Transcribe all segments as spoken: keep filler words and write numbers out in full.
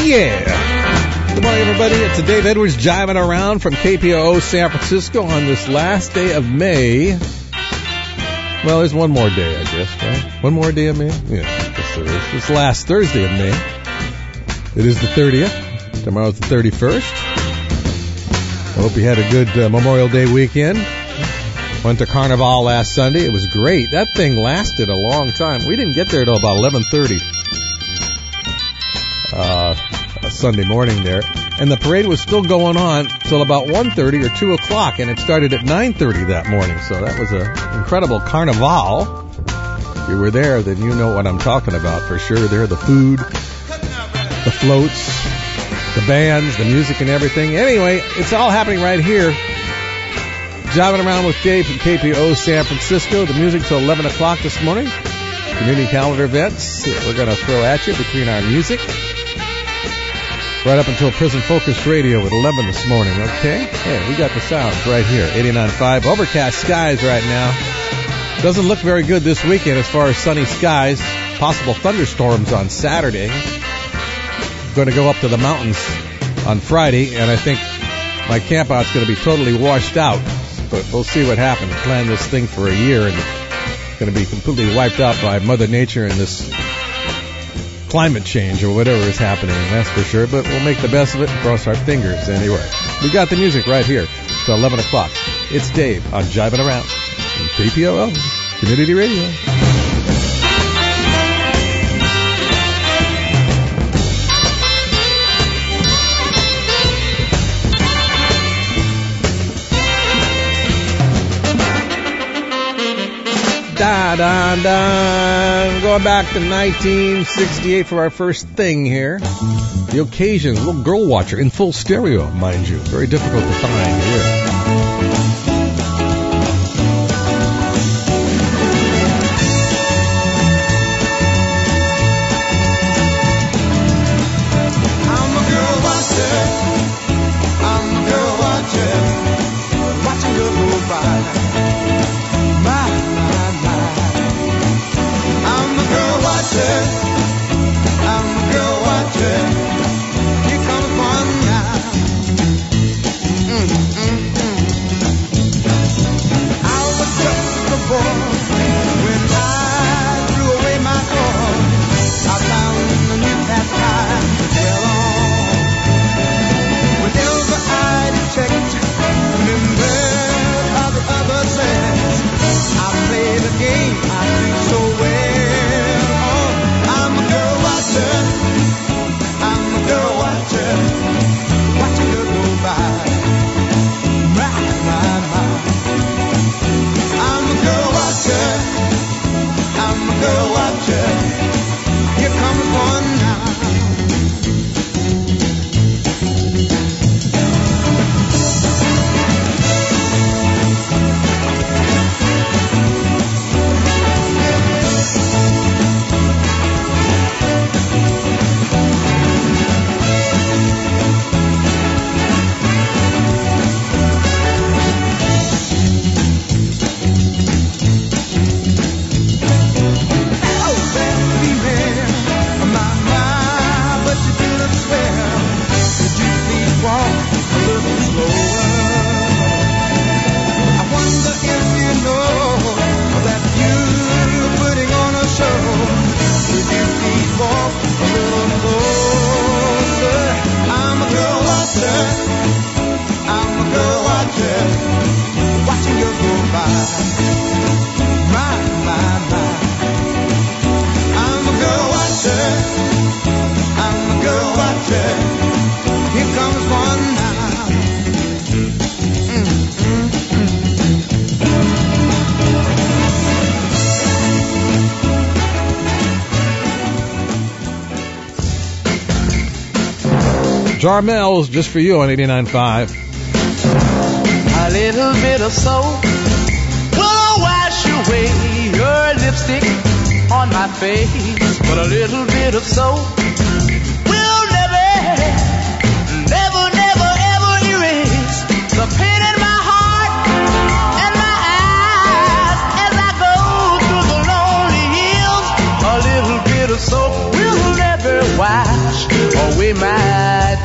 yeah. Good morning, everybody. It's Dave Edwards jiving around from K P O O San Francisco on this last day of May. Well, there's one more day, I guess, right? One more day of May? Yeah, I guess there is. It's last Thursday of May. It is the thirtieth. Tomorrow's the thirty-first. I hope you had a good uh, Memorial Day weekend. Went to Carnival last Sunday. It was great. That thing lasted a long time. We didn't get there till about eleven thirty. Uh, Sunday morning there. And the parade was still going on till about one thirty or two o'clock, and it started at nine thirty that morning. So that was an incredible carnival. If you were there, then you know what I'm talking about for sure. There, the food, the floats, the bands, the music and everything. Anyway, it's all happening right here. Driving around with Dave from K P O San Francisco. The music till eleven o'clock this morning. Community calendar events we're going to throw at you between our music. Right up until Prison Focus Radio at eleven this morning, okay? Hey, we got the sounds right here, eighty-nine point five. Overcast skies right now. Doesn't look very good this weekend as far as sunny skies. Possible thunderstorms on Saturday. Going to go up to the mountains on Friday, and I think my campout's going to be totally washed out. But we'll see what happens. Plan this thing for a year, and it's going to be completely wiped out by Mother Nature and this climate change or whatever is happening, that's for sure. But we'll make the best of it and cross our fingers anyway. We got the music right here till eleven o'clock. It's Dave on Jiving Around on K P O O Community Radio. Da, da, da. Going back to nineteen sixty-eight for our first thing here. The Occasion, Little Girl Watcher in full stereo, mind you. Very difficult to find here. Jarmel's just for you on eighty-nine point five. A little bit of soap will wash away your lipstick on my face. But a little bit of soap will never, never, never, ever erase the pain in my heart and my eyes as I go through the lonely hills. A little bit of soap will never wash away my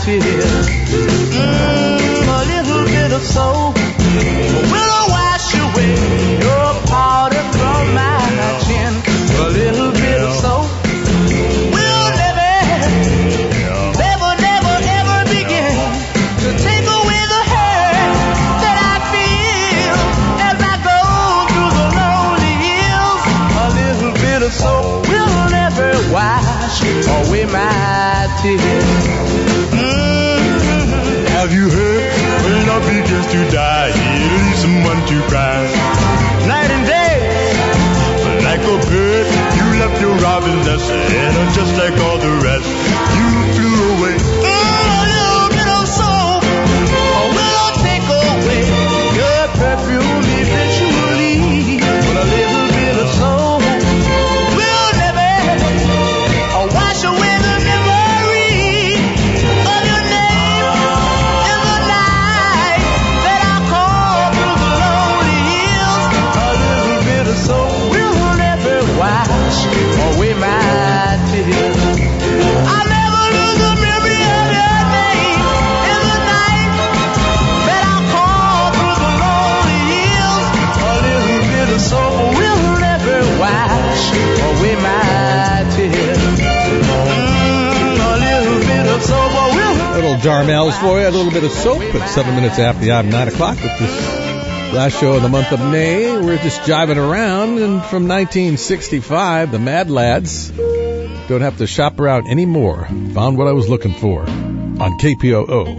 tears. Mm, a little bit of soap will wash away your powder from my chin. A little bit of soap will never, never, never, ever begin to take away the hurt that I feel as I go through the lonely hills. A little bit of soap will never wash away my tears. Mm-hmm. Have you heard? When love begins to die, it leaves someone to cry. Night and day, like a bird, you left your robin nest, and just like all the rest, you flew away. Mm, a little bit of soap will take away your perfume eventually. But a little bit of soap will never wash away the memory of your name in the night that I call through the lonely hills. A little bit of soap will never wash away my tears. I never lose the memory of your name in the night that I call through the lonely hills. A little bit of soap will never wash away my tears. Mm, a little bit of soap will. Little Jarmels for you, a little bit of soap. It's seven minutes after the hour, nine o'clock with this last show of the month of May. We're just jiving around, and from nineteen sixty-five, the Mad Lads. Don't have to shop around anymore. Found what I was looking for on K P O O.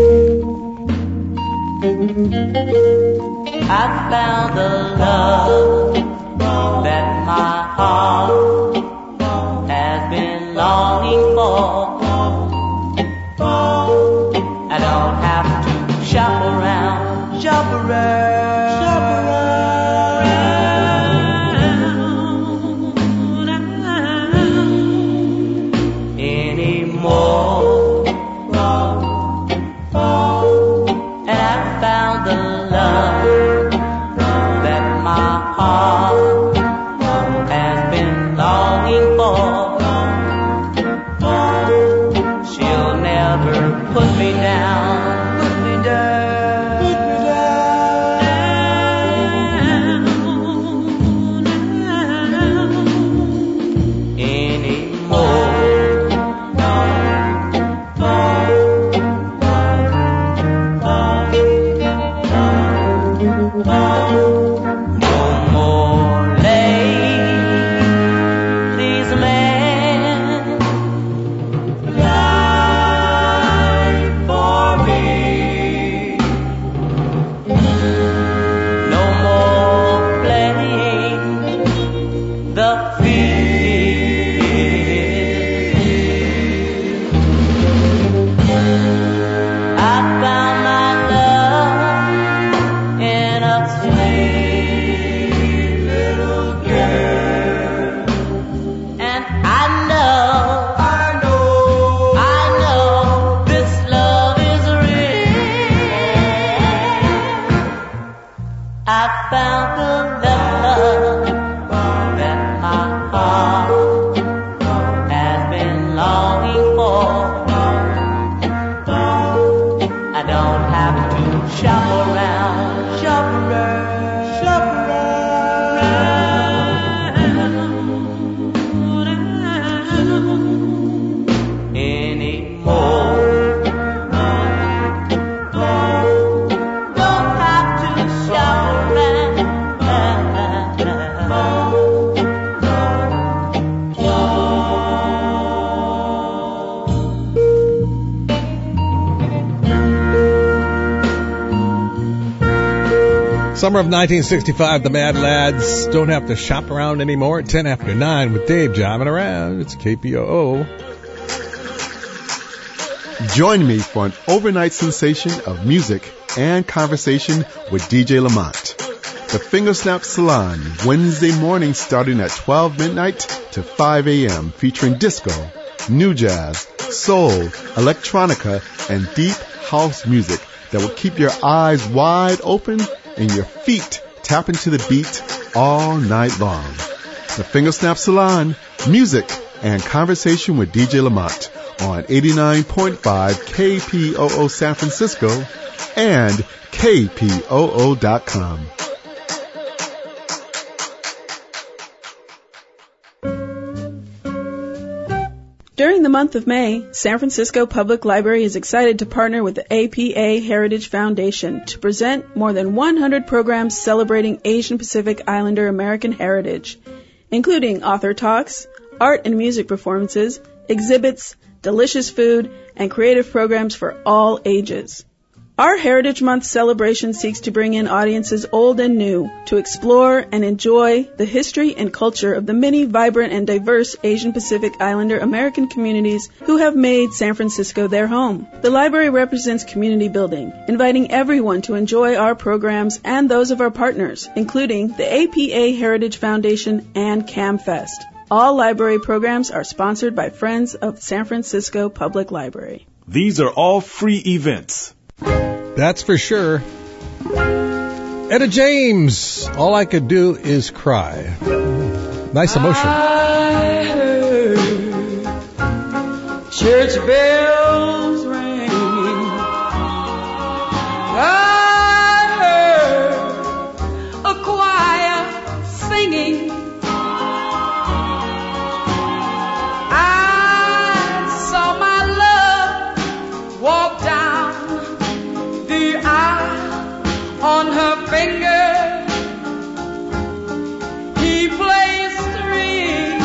I found the love that my heart has been longing for. I don't have to shop around, shop around, shop around anymore. And I found the love that my heart has been longing for. She'll never put me down, put me down, put me down, anymore. No more late, please man, light for me. No more playing the field. I found my love in a sweet little girl, and I know, I know, I know this love is real. I found the love that my heart has been longing for. I don't have to shop around, shop around, shop around anymore. Don't have to shop around. Summer of nineteen sixty-five, the Mad Lads. Don't have to shop around anymore at ten after nine with Dave jiving around. It's K P O O. Join me for an overnight sensation of music and conversation with D J Lamont. The Fingersnap Salon, Wednesday morning starting at twelve midnight to five a.m. featuring disco, new jazz, soul, electronica, and deep house music that will keep your eyes wide open and your feet tapping to the beat all night long. The Fingersnap Salon, music and conversation with D J Lamont, on eighty-nine point five K P O O San Francisco and K P O O dot com. During the month of May, San Francisco Public Library is excited to partner with the A P A Heritage Foundation to present more than one hundred programs celebrating Asian Pacific Islander American heritage, including author talks, art and music performances, exhibits, delicious food, and creative programs for all ages. Our Heritage Month celebration seeks to bring in audiences old and new to explore and enjoy the history and culture of the many vibrant and diverse Asian Pacific Islander American communities who have made San Francisco their home. The library represents community building, inviting everyone to enjoy our programs and those of our partners, including the A P A Heritage Foundation and CAMFest. All library programs are sponsored by Friends of San Francisco Public Library. These are all free events. That's for sure. Etta James, All I Could Do Is Cry. Nice emotion. I heard church bells ring. I heard a choir singing. I saw my love walk down on her finger. He placed a ring.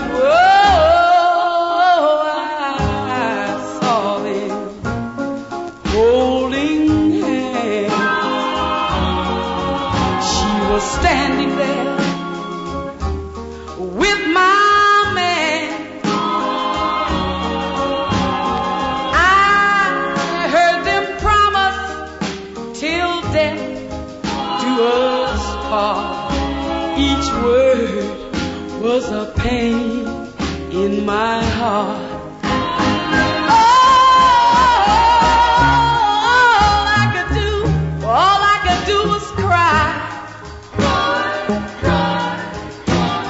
Oh, I saw them holding hands. She was standing there with my man. I heard them promise till death us part. Each word was a pain in my heart. All I could do, all I could do was cry. Cry, cry, cry.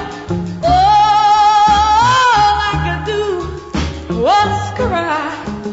All I could do was cry.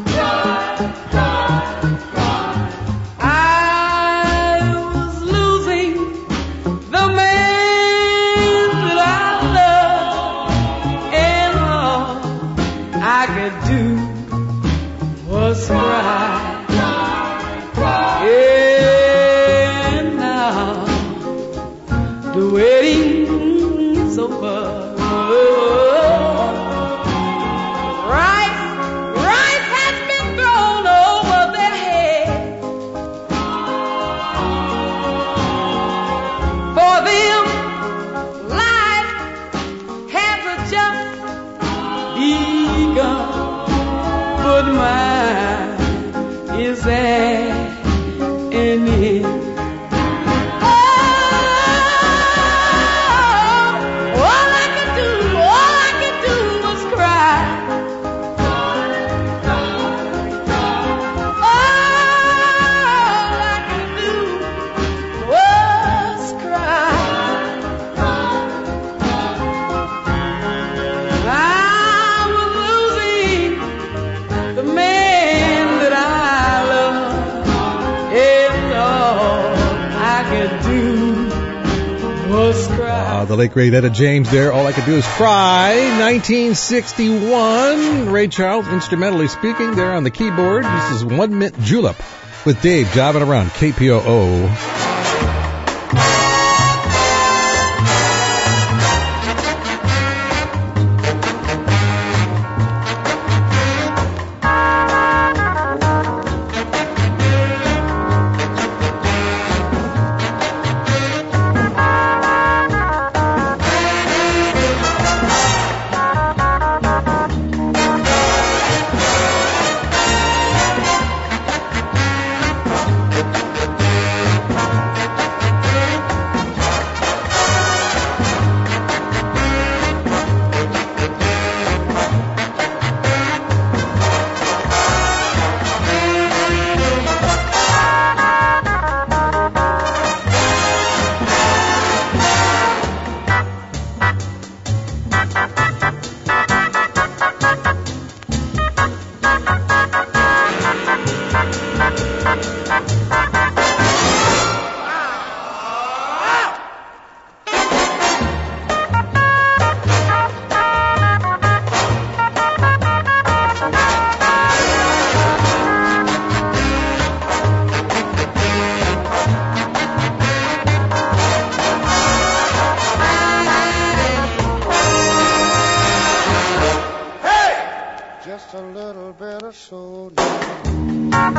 The late great Etta James there. All I Could Do Is Cry. nineteen sixty-one. Ray Charles, instrumentally speaking, there on the keyboard. This is One Mint Julep with Dave jobbing around K P O O.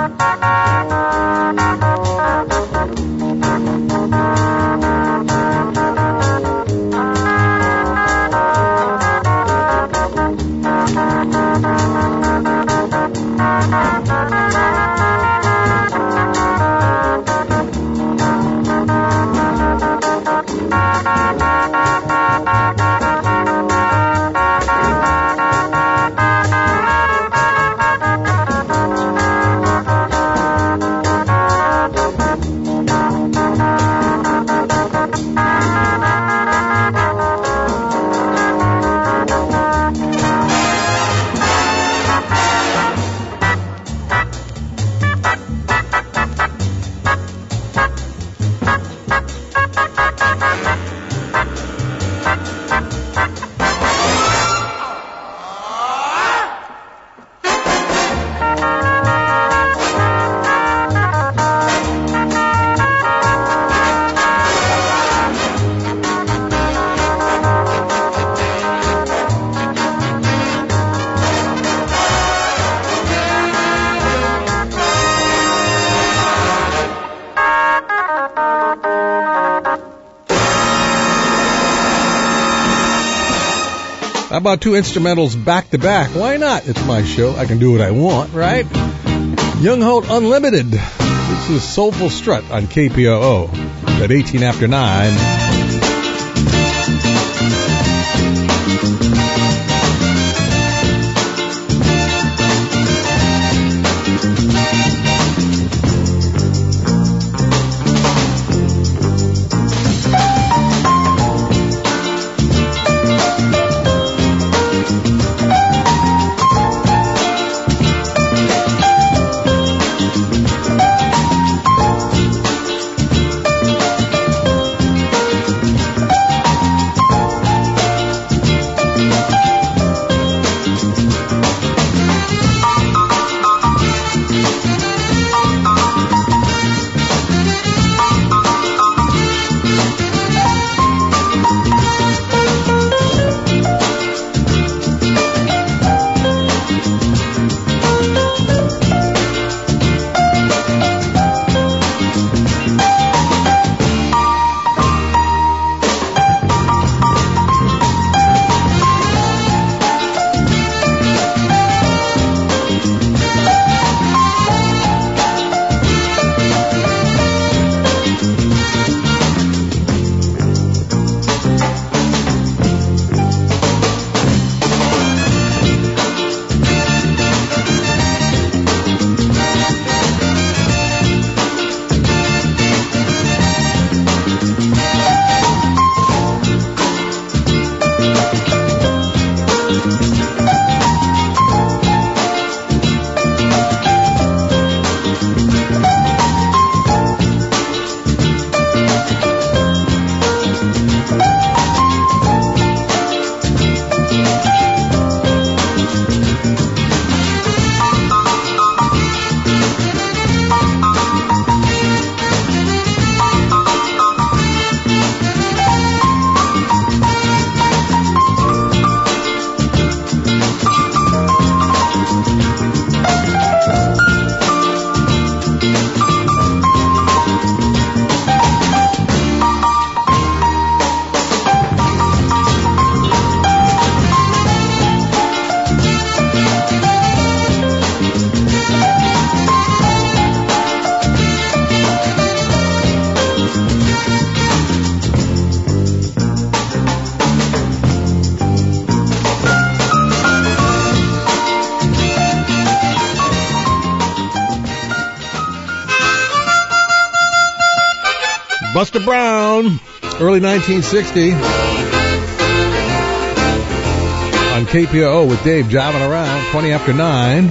How about two instrumentals back to back? Why not? It's my show. I can do what I want, right? Young Holt Unlimited. This is Soulful Strut on K P O O at eighteen after nine. Buster Brown, early nineteen sixty, on K P O O with Dave jiving around, twenty after nine.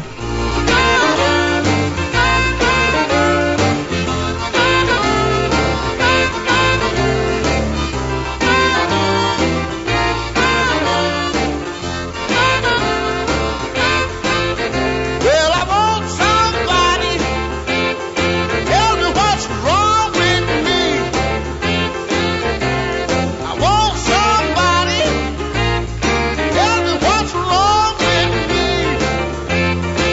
Well,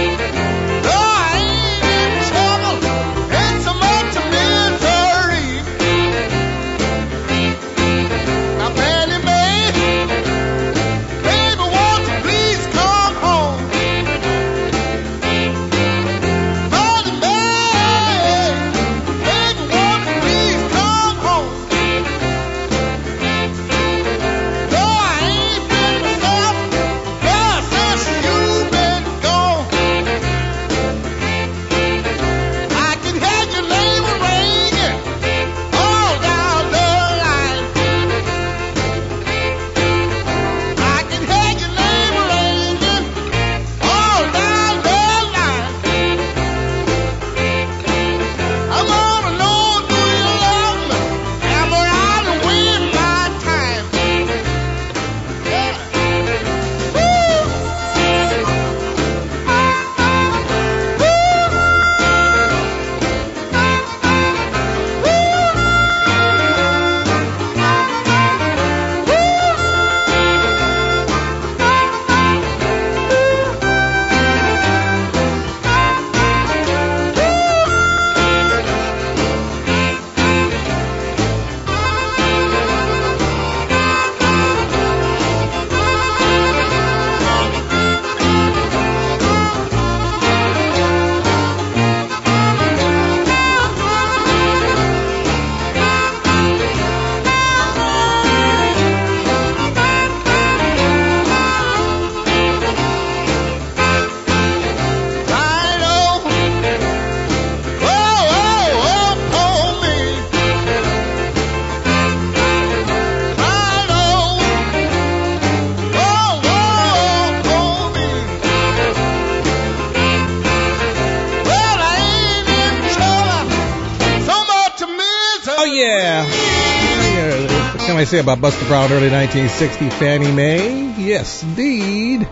can I say about Buster Brown, early nineteen sixty, Fannie Mae? Yes, indeed.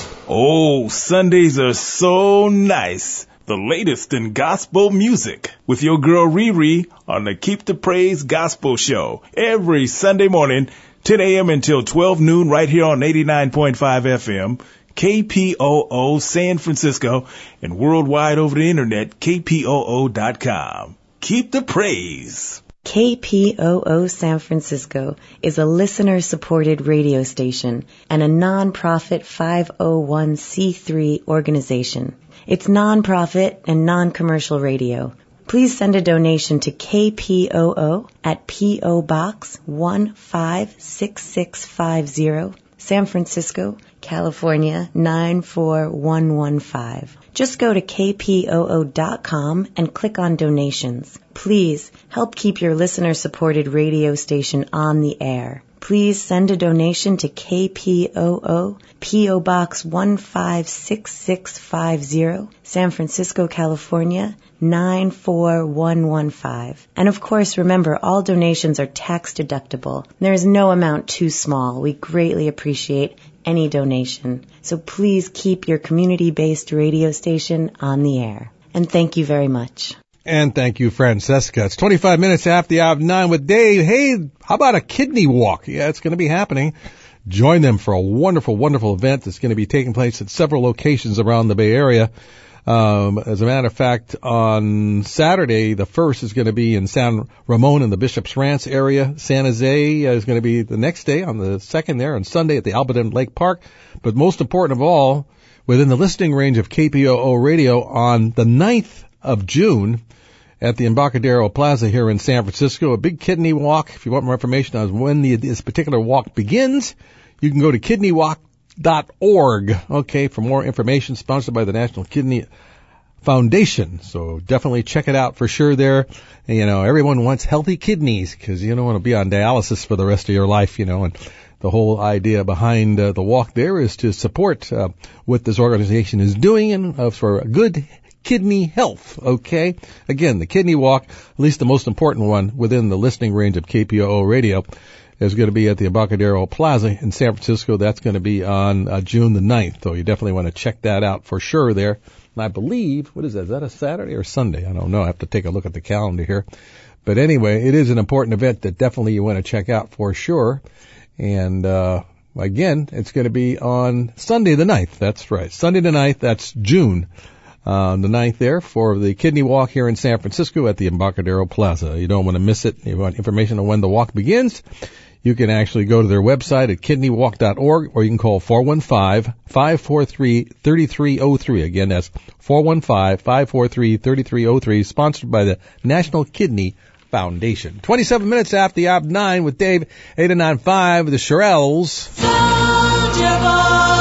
Oh, Sundays are so nice. The latest in gospel music with your girl Riri on the Keep the Praise Gospel Show every Sunday morning, ten a.m. until twelve noon right here on eighty-nine point five F M, K P O O San Francisco, and worldwide over the internet, K P O O dot com. Keep the praise. K P O O San Francisco is a listener-supported radio station and a non-profit five oh one c three organization. It's non-profit and non-commercial radio. Please send a donation to K P O O at P O Box one five six six five zero, San Francisco, California nine four one one five. Just go to K P O O dot com and click on donations. Please help keep your listener-supported radio station on the air. Please send a donation to K P O O, P O Box one five six six five zero, San Francisco, California nine four one one five. And of course, remember, all donations are tax deductible. There is no amount too small. We greatly appreciate any donation. So please keep your community-based radio station on the air. And thank you very much. And thank you, Francesca. It's twenty-five minutes after the hour of nine with Dave. Hey, how about a kidney walk? Yeah, it's going to be happening. Join them for a wonderful, wonderful event that's going to be taking place at several locations around the Bay Area. Um, as a matter of fact, on Saturday, the first is going to be in San Ramon in the Bishop's Ranch area. San Jose is going to be the next day on the second there, on Sunday at the Alberton Lake Park. But most important of all, within the listening range of K P O O Radio on the ninth of June at the Embarcadero Plaza here in San Francisco, a big kidney walk. If you want more information on when the, this particular walk begins, you can go to kidney walk dot org, okay, for more information, sponsored by the National Kidney Foundation. So definitely check it out for sure there. And, you know, everyone wants healthy kidneys because you don't want to be on dialysis for the rest of your life, you know, and the whole idea behind uh, the walk there is to support uh, what this organization is doing and uh, for good kidney health, okay? Again, the kidney walk, at least the most important one within the listening range of K P O O Radio, is going to be at the Embarcadero Plaza in San Francisco. That's going to be on uh, June the ninth, so you definitely want to check that out for sure there. And I believe, what is that, is that a Saturday or Sunday? I don't know. I have to take a look at the calendar here. But anyway, it is an important event that definitely you want to check out for sure. And uh again, it's going to be on Sunday the ninth. That's right. Sunday the ninth, that's June. Uh, the ninth there for the kidney walk here in San Francisco at the Embarcadero Plaza. You don't want to miss it. You want information on when the walk begins, you can actually go to their website at kidney walk dot org, or you can call four one five, five four three, three three zero three. Again, that's four one five, five four three, three three zero three, sponsored by the National Kidney Foundation. twenty-seven minutes after the hour of nine with Dave, eight oh nine five, the Shirelles. Soldier boy.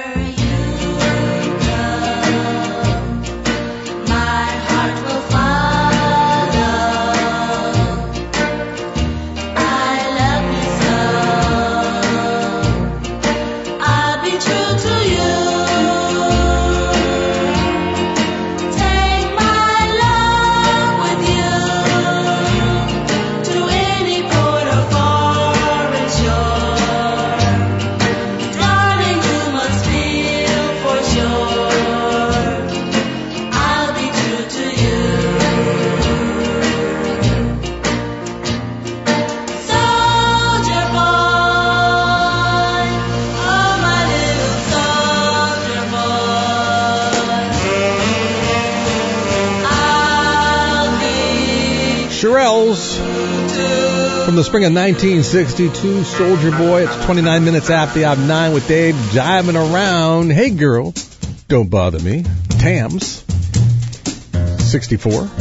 Find Shirelles from the spring of nineteen sixty-two, Soldier Boy. It's twenty-nine minutes after the hour nine with Dave jiving around. Hey girl, don't bother me. Tams, sixty-four.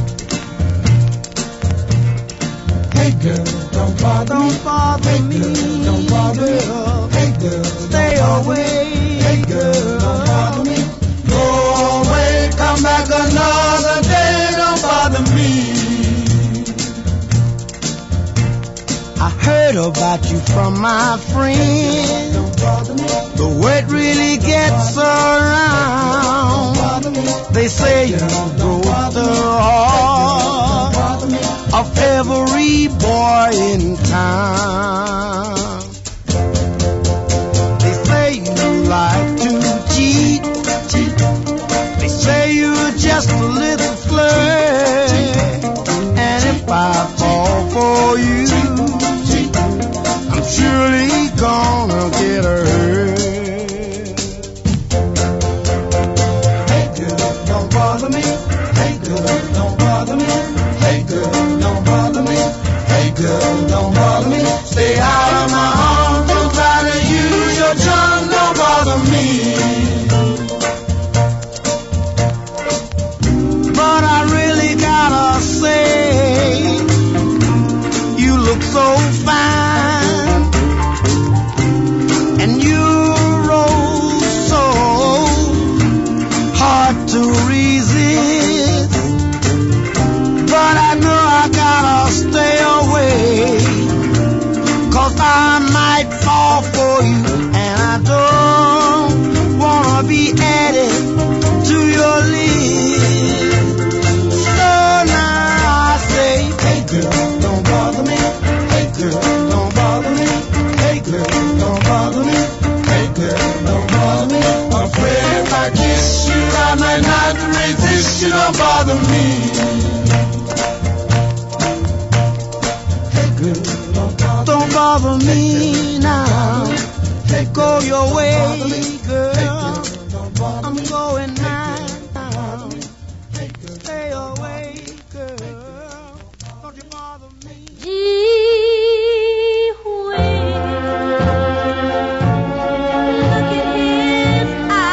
Hey girl, don't bother, don't bother me. Don't bother me. Hey girl, stay away. Hey girl, don't bother me. Go away, come back another day. Don't bother me. I heard about you from my friends. Don't bother me. The word really gets around. Don't bother me. They say you broke the heart of every boy in town. They say you like to cheat, cheat. They say you're just a little flirt. And if I fall for you, I'm surely gonna get hurt. Hey girl, don't bother me. Hey girl, don't bother me. Hey girl, don't bother me. Hey girl, don't bother me. Stay out of my arms. Don't try to use your charm. Don't bother me. But I really gotta say, you look so fine, and you roll so hard to resist. But I know I gotta stay away, 'cause I might fall for you, and I don't wanna be added to your list. So now I say, hey girl, don't bother me. Hey girl, don't bother me. Hey girl, don't bother me. Hey girl, don't bother me. I'm afraid if I kiss you, I might not resist you. Don't bother me. Hey girl, don't bother, don't bother me now. Hey, go your way, girl. I'm going now. Stay away, girl. Don't you bother me. Gee whiz, look at his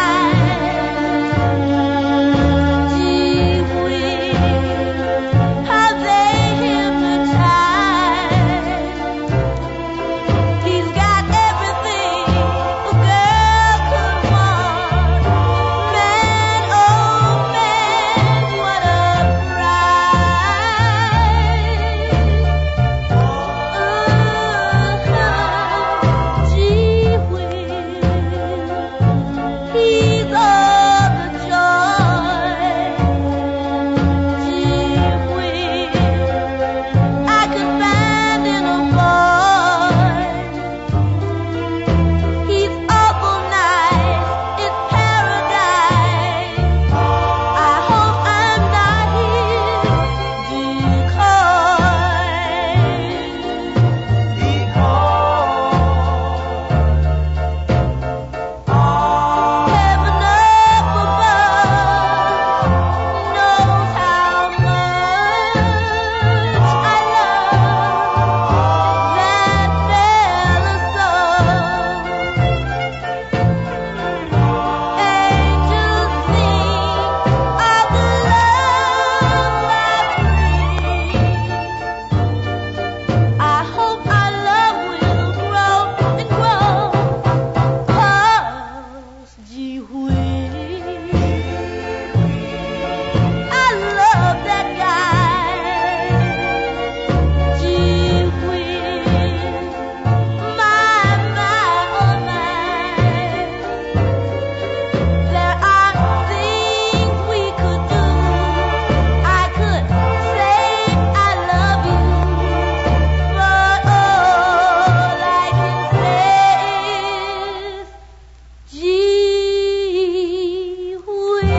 eyes. Gee whiz, how they hypnotize. He's got everything a girl could want. Man, oh man, what a prize. Uh-huh. Gee whiz, he's all the joy. Gee whiz, I could find in a boy. He's awful nice, it's paradise. I hope I'm not his decoy. Heaven up above knows how much I love that fella so. Angels sing of the love I bring. I hope our love will grow and grow. 'Cause gee whiz, I love that guy. Gee whiz, my, my, oh my. There are things we could do. I could say I love you, but all I can say is gee whiz.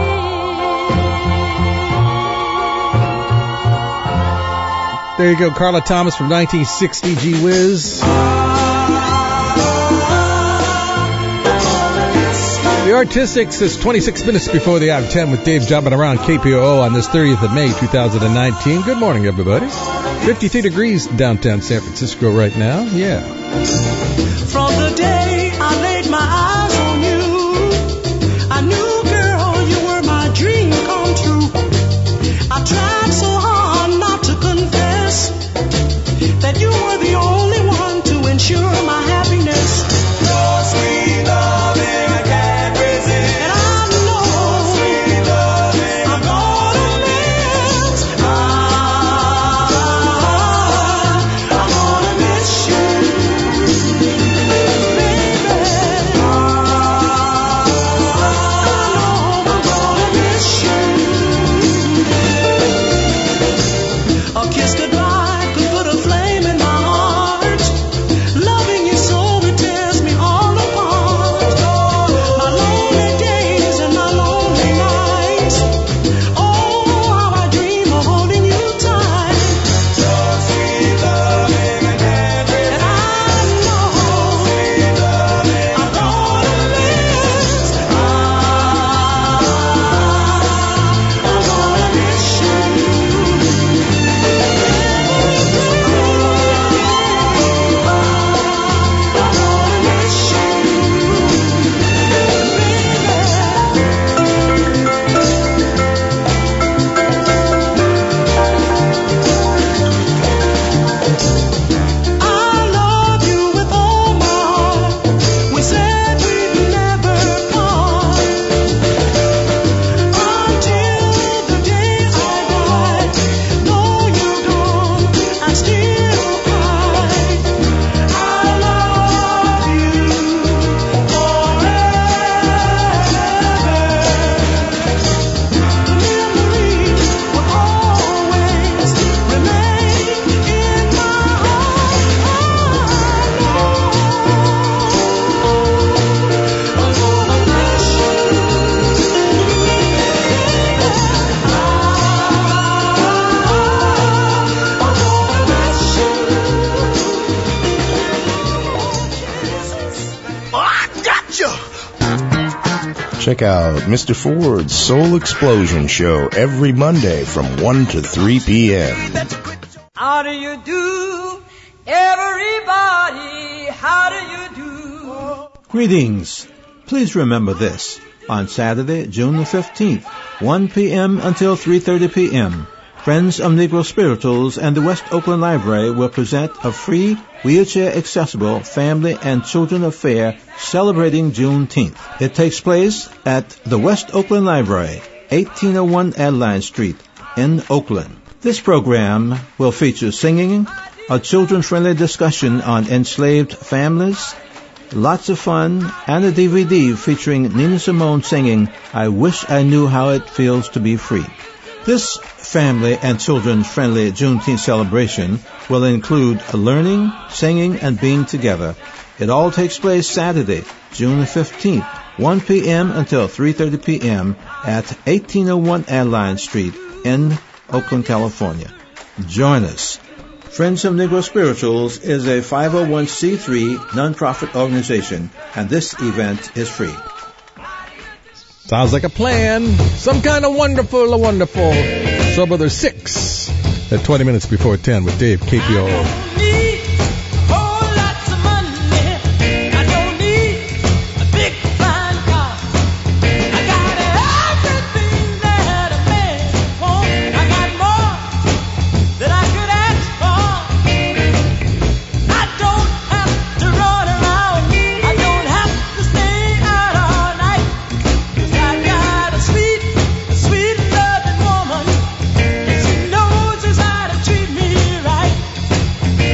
There you go, Carla Thomas from nineteen sixty, Gee Whiz. The Artistics is twenty-six minutes before the hour of ten with Dave jumping around K P O O on this thirtieth of May, two thousand nineteen. Good morning, everybody. fifty-three degrees downtown San Francisco right now. Yeah. From the day I laid my eyes on you, I knew, girl, you were my dream come true. I tried so hard not to confess that you were the only one to ensure my happiness. Your sweet loving, I can't resist. And I know, your sweet loving, I'm gonna miss. I, I'm gonna miss you, baby. I, I know I'm gonna miss you. A kiss goodbye could put a flame in my heart. Loving you so it tears me all apart. My lonely days and my lonely nights. Oh, how I dream of holding you tight. Your sweet loving, I can't resist. And I know, sweet loving, I'm gonna miss. I, I'm gonna miss you. I love you with all my heart. We said we'd never part until the day I die. Though you're gone, I still cry. I love you forever. Memories will always remain in my heart. I know I'm gonna miss you. Check out Mister Ford's Soul Explosion Show every Monday from one to three p.m. How do you do, everybody? How do you do? Greetings. Please remember this. On Saturday, June the fifteenth, one p.m. until three thirty p.m., Friends of Negro Spirituals and the West Oakland Library will present a free, wheelchair-accessible family and children affair celebrating Juneteenth. It takes place at the West Oakland Library, eighteen oh one Adeline Street in Oakland. This program will feature singing, a children-friendly discussion on enslaved families, lots of fun, and a D V D featuring Nina Simone singing I Wish I Knew How It Feels to Be Free. This family and children-friendly Juneteenth celebration will include learning, singing, and being together. It all takes place Saturday, June the fifteenth, one p.m. until three thirty p.m. at eighteen oh one Adeline Street in Oakland, California. Join us. Friends of Negro Spirituals is a five oh one c three nonprofit organization, and this event is free. Sounds like a plan. Some kind of wonderful, wonderful. So, brother, six at twenty minutes before ten with Dave, K P O O. Sweet, loving woman, and she knows just how to treat me right.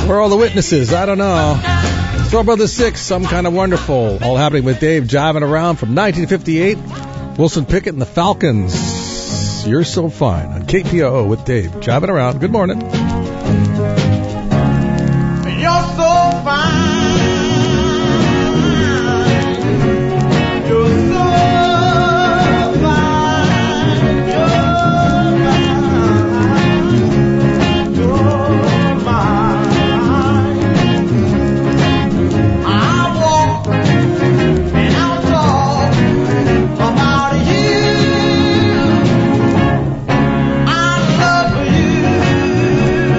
Where are all the witnesses? I don't know. Soul Brothers six, Some Kind of Wonderful. All happening with Dave jiving around from nineteen fifty-eight. Wilson Pickett and the Falcons. You're So Fine on K P O O with Dave jiving around. Good morning. You're so fine. You're so fine. You're fine. You're fine. I walk and I'll talk about you. I love you.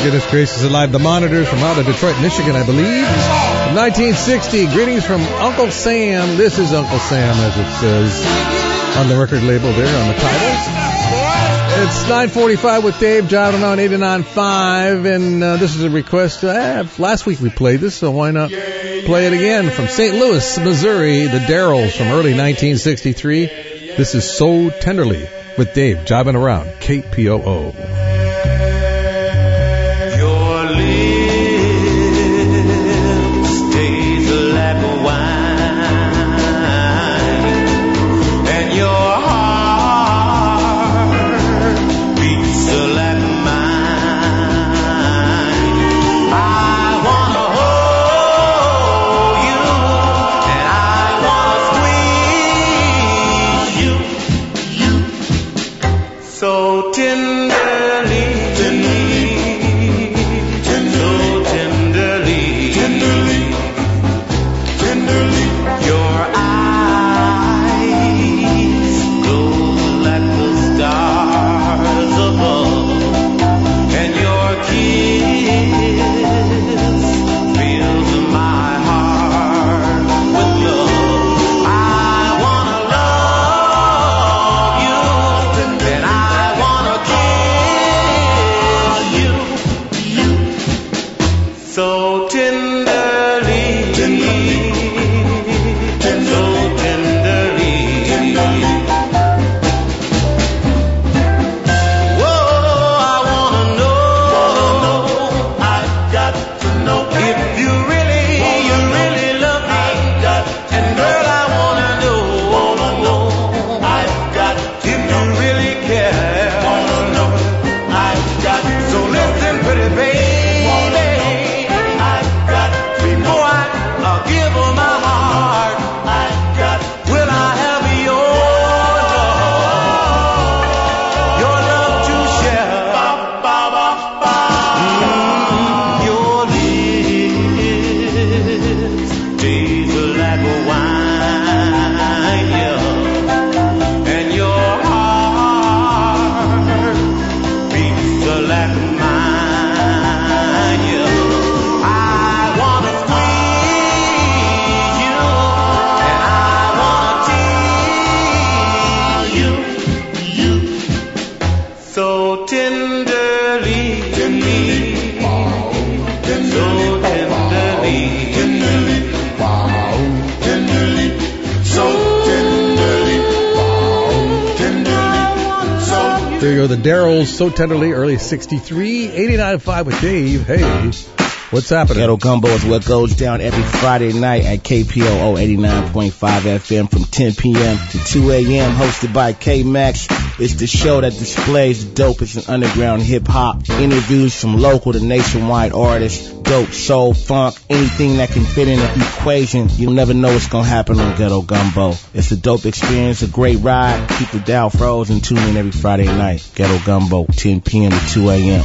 Goodness gracious alive. The Monitors from out of Detroit, Michigan, I believe. From nineteen sixty, greetings from Uncle Sam. This is Uncle Sam, as it says on the record label there on the title. It's nine forty-five with Dave, jiving on eighty-nine point five, and uh, this is a request. Uh, last week we played this, so why not play it again? From Saint Louis, Missouri, the Darrells from early nineteen sixty-three. This is So Tenderly with Dave, jiving around K P O O. The Darrells, So Tenderly, early sixty-three, eighty-nine point five with Dave. Hey, what's happening? Ghetto Gumbo is what goes down every Friday night at K P O O eighty-nine point five F M from ten p.m. to two a.m. hosted by K-Max. It's the show that displays the dopest in underground hip-hop, interviews from local to nationwide artists, dope, soul, funk, anything that can fit in the equation. You'll never know what's going to happen on Ghetto Gumbo. It's a dope experience, a great ride. Keep the dial froze and tune in every Friday night. Ghetto Gumbo, ten p.m. to two a.m.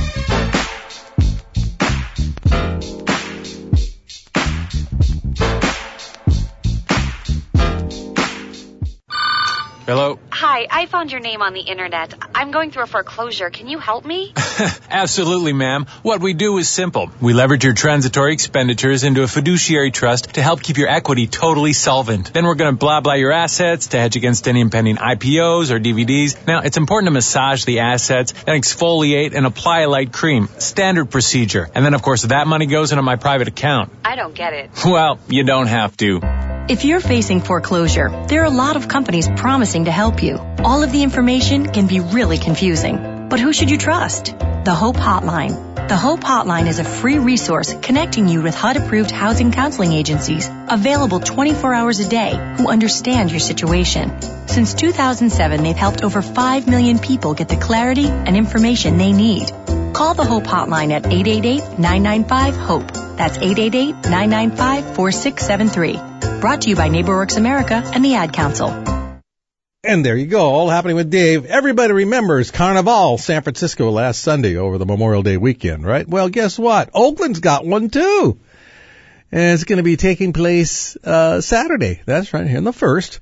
Hello? Hi, I found your name on the internet. I'm going through a foreclosure. Can you help me? Absolutely, ma'am. What we do is simple. We leverage your transitory expenditures into a fiduciary trust to help keep your equity totally solvent. Then we're going to blah blah your assets to hedge against any impending I P Os or D V Ds. Now, it's important to massage the assets, then exfoliate and apply a light cream. Standard procedure. And then, of course, that money goes into my private account. I don't get it. Well, you don't have to. If you're facing foreclosure, there are a lot of companies promising to help you. All of the information can be really confusing. But who should you trust? The Hope Hotline. The Hope Hotline is a free resource connecting you with H U D-approved housing counseling agencies, available twenty-four hours a day, who understand your situation. Since two thousand seven, they've helped over five million people get the clarity and information they need. Call the Hope Hotline at eight eight eight, nine nine five, HOPE. That's eight eight eight, nine nine five, four six seven three. Brought to you by NeighborWorks America and the Ad Council. And there you go, all happening with Dave. Everybody remembers Carnival, San Francisco, last Sunday over the Memorial Day weekend, right? Well, guess what? Oakland's got one too. And it's going to be taking place uh Saturday. That's right, here on the first.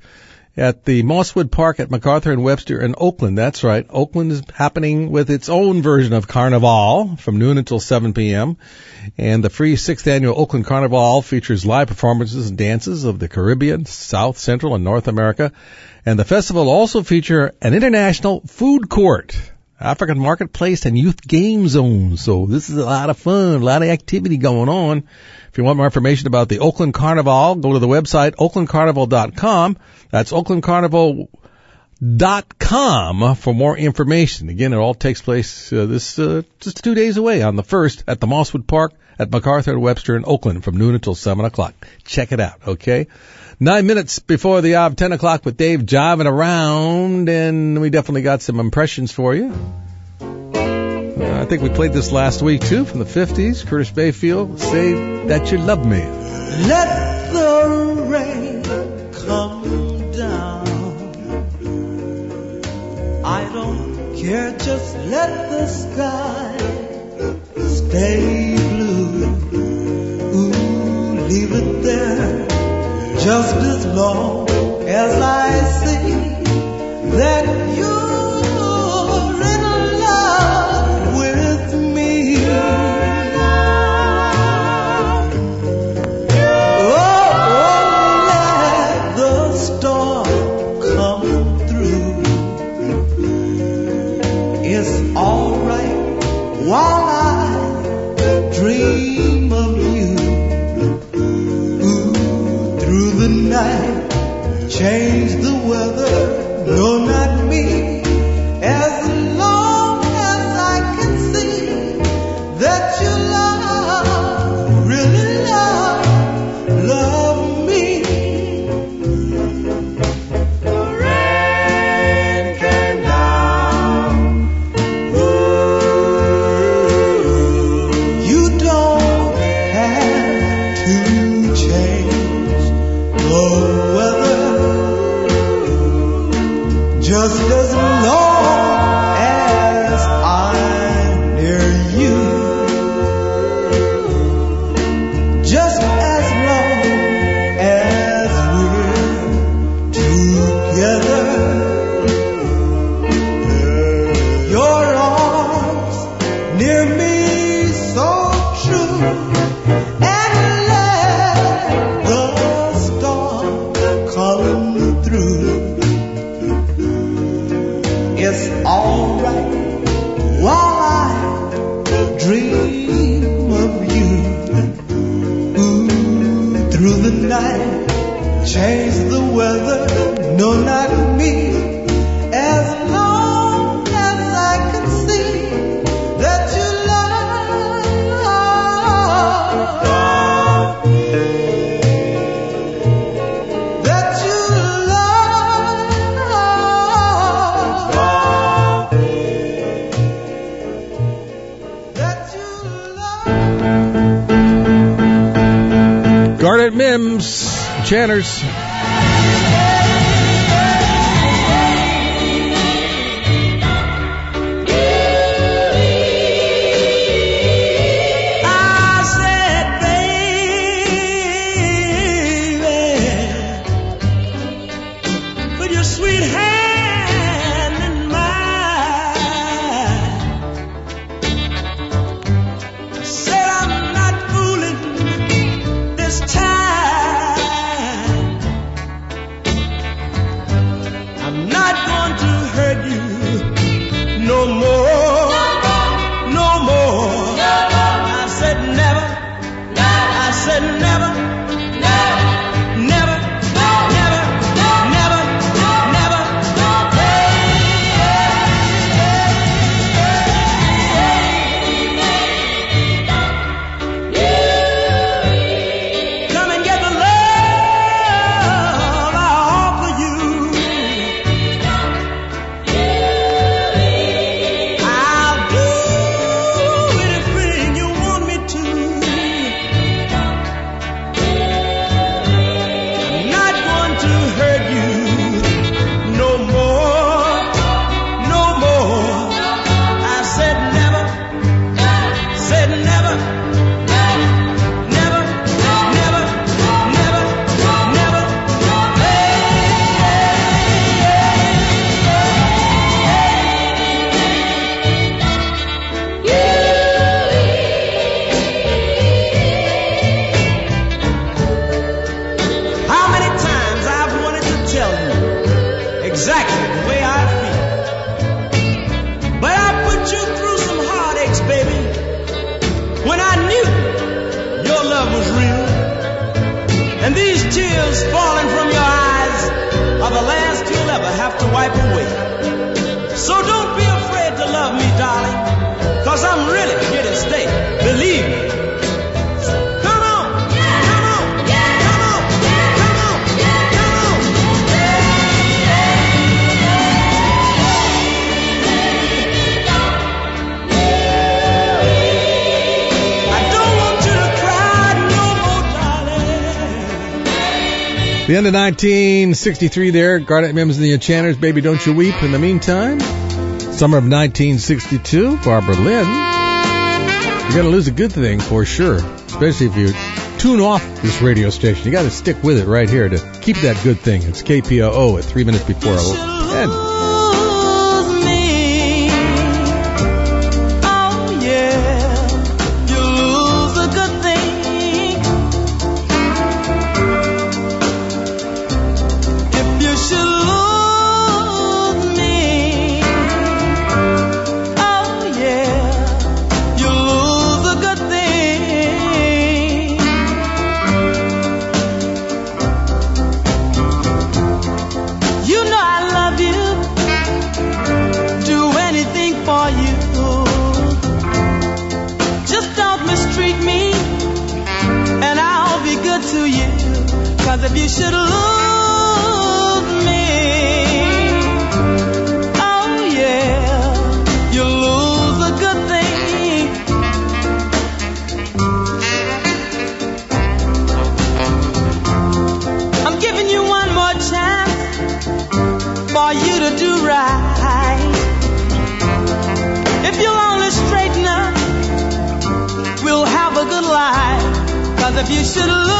at the Mosswood Park at MacArthur and Webster in Oakland. That's right. Oakland is happening with its own version of Carnival from noon until seven p.m. And the free sixth annual Oakland Carnival features live performances and dances of the Caribbean, South, Central, and North America. And the festival will also feature an international food court, African marketplace, and youth game zones. So this is a lot of fun, a lot of activity going on. If you want more information about the Oakland Carnival, go to the website oakland carnival dot com. That's oakland carnival dot com for more information. Again, it all takes place uh, this uh, just two days away on the first at the Mosswood Park at MacArthur and Webster in Oakland from noon until seven o'clock. Check it out, okay? Nine minutes before the hour of ten o'clock with Dave jiving around, and we definitely got some impressions for you. Uh, I think we played this last week, too, from the fifties. Curtis Mayfield, Say That You Love Me. Let the rain come down. I don't care, just let the sky stay blue. Ooh, leave it there just as long as I see that you're in love with me. Oh, oh, let the storm come through. It's alright while I dream of you. Ooh, through the night, change the weather, no, not me. As long as I can see that you love, really love, love me. The rain came down. Ooh, you don't have to change the weather, just as long as I'm near you, just as long as we're together. Your arms near me so true, and let the storm come through. It's alright while I dream of you. Ooh, through the night, change the weather, no, not me. As long as I can see that you love, that you love, that you love. Garnet Mims, Channers. I said, baby, put your sweet hand in mine. I said, I'm not fooling this time. the way I feel. But I put you through some heartaches, baby, when I knew your love was real. And these tears falling from your eyes are the last you'll ever have to wipe away. So don't be afraid to love me, darling, 'cause I'm really here to stay, believe me. Come on, come on, come on, come on, come on. I don't want you to cry no more, darling. The end of nineteen sixty-three there, Garnet Mims and the Enchanters, Baby Don't You Weep. In the meantime, summer of nineteen sixty-two, Barbara Lynn. You're going to lose a good thing for sure, especially if you tune off this radio station. You got to stick with it right here to keep that good thing. It's K P O O at three minutes before ten. Cause if you should lose me, oh yeah, you'll lose a good thing. I'm giving you one more chance for you to do right. If you'll only straighten up, we'll have a good life. Cause if you should lose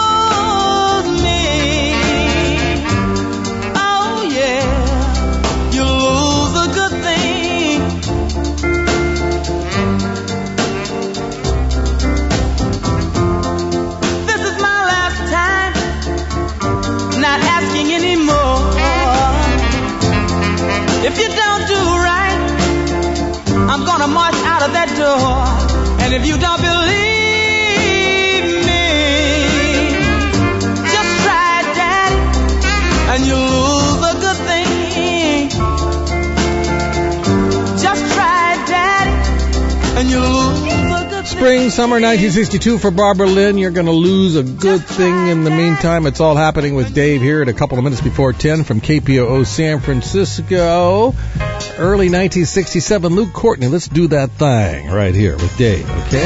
if you don't do right, I'm gonna march out of that door. And if you don't believe me, just try it, Daddy, and you'll lose a good thing. Just try it, Daddy, and you'll lose a good thing. Spring, summer nineteen sixty-two for Barbara Lynn. You're going to lose a good thing. In the meantime, it's all happening with Dave here at a couple of minutes before ten from K P O O San Francisco. Early nineteen sixty-seven, Luke Courtney. Let's do that thing right here with Dave, okay?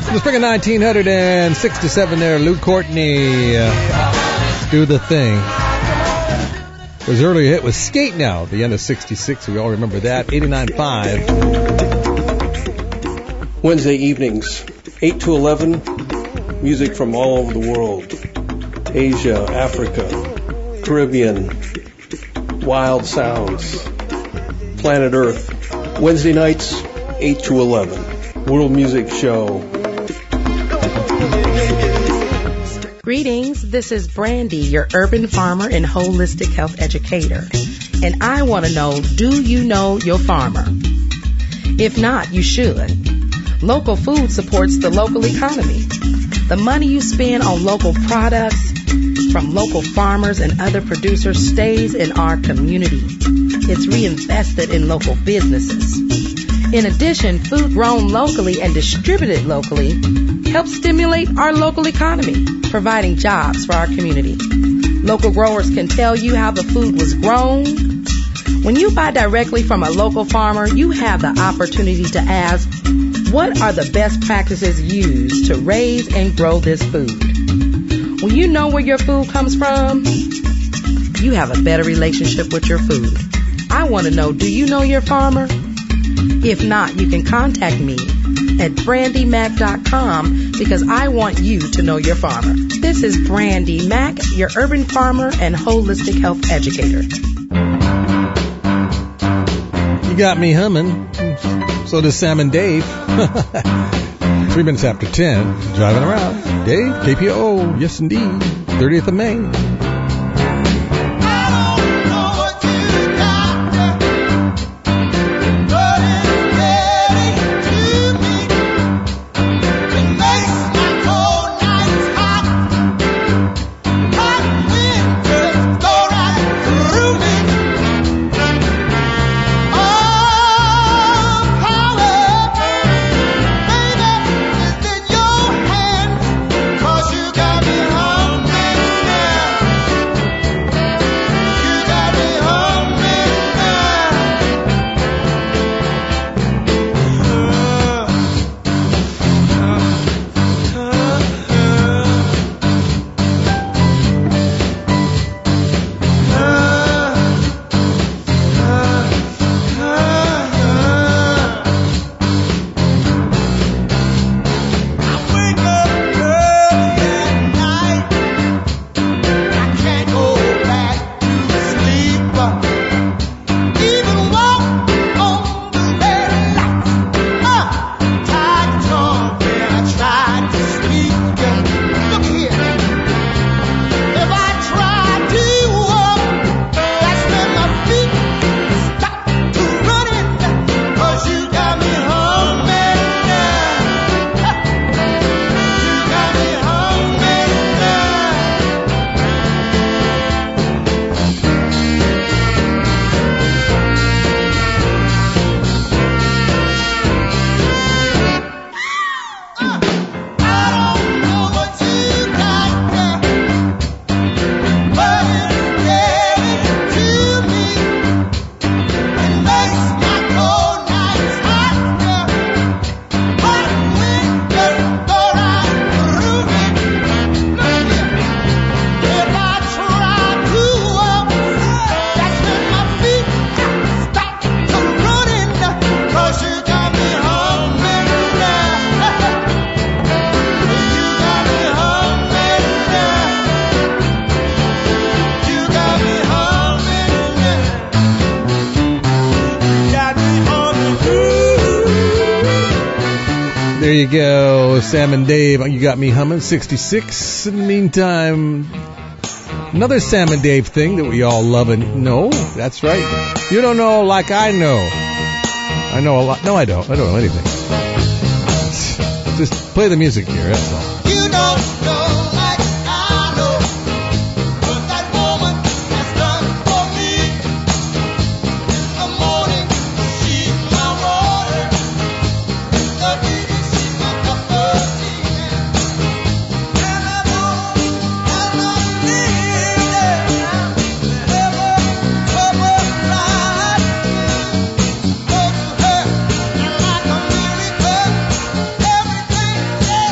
From the spring of nineteen sixty-seven there, Lou Courtney, uh, Do the Thing. His earlier hit was Skate Now, the end of sixty-six. We all remember that. eighty-nine point five. Wednesday evenings, eight to eleven, music from all over the world. Asia, Africa, Caribbean, wild sounds, planet Earth. Wednesday nights, eight to eleven. World Music Show. Greetings, this is Brandy, your urban farmer and holistic health educator. And I want to know, do you know your farmer? If not, you should. Local food supports the local economy. The money you spend on local products from local farmers and other producers stays in our community. It's reinvested in local businesses. In addition, food grown locally and distributed locally helps stimulate our local economy, providing jobs for our community. Local growers can tell you how the food was grown. When you buy directly from a local farmer, you have the opportunity to ask, what are the best practices used to raise and grow this food? When you know where your food comes from, you have a better relationship with your food. I want to know, do you know your farmer? If not, you can contact me at brandy mac dot com because I want you to know your farmer. This is Brandy Mac, your urban farmer and holistic health educator. You got me humming. So does Sam and Dave. Three minutes after ten, driving around. Dave, K P O O, yes indeed. thirtieth of May. There you go, Sam and Dave. You got me humming. sixty-six. In the meantime, another Sam and Dave thing that we all love and know. That's right. You don't know like I know. I know a lot. No, I don't. I don't know anything. Just play the music here. That's all. You don't know like I know what that woman has done for me. In the morning, she's my water. In the evening, she's my cup of tea. And I know I'm not living there. Never trouble life. Go to her, and like a miracle, everything.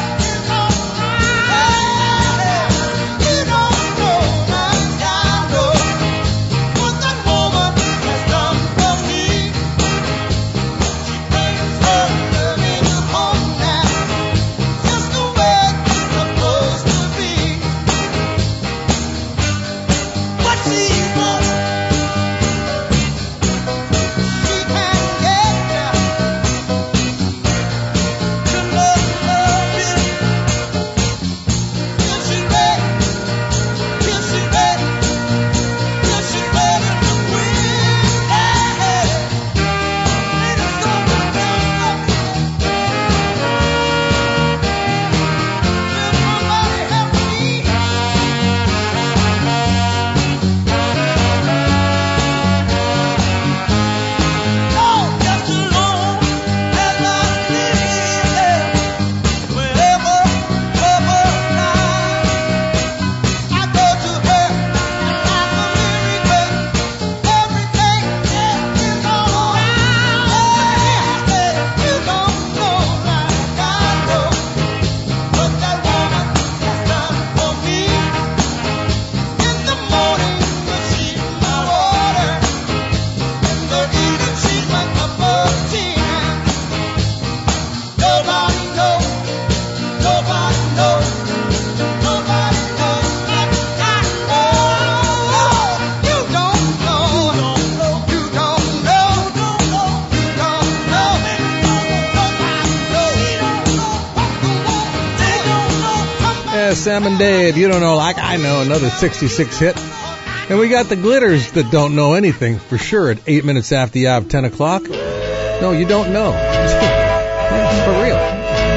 Yeah, Sam and Dave, you don't know like I know, another sixty-six hit. And we got the Glitters that don't know anything for sure at eight minutes after the hour of ten o'clock. No, you don't know. Yeah, for real.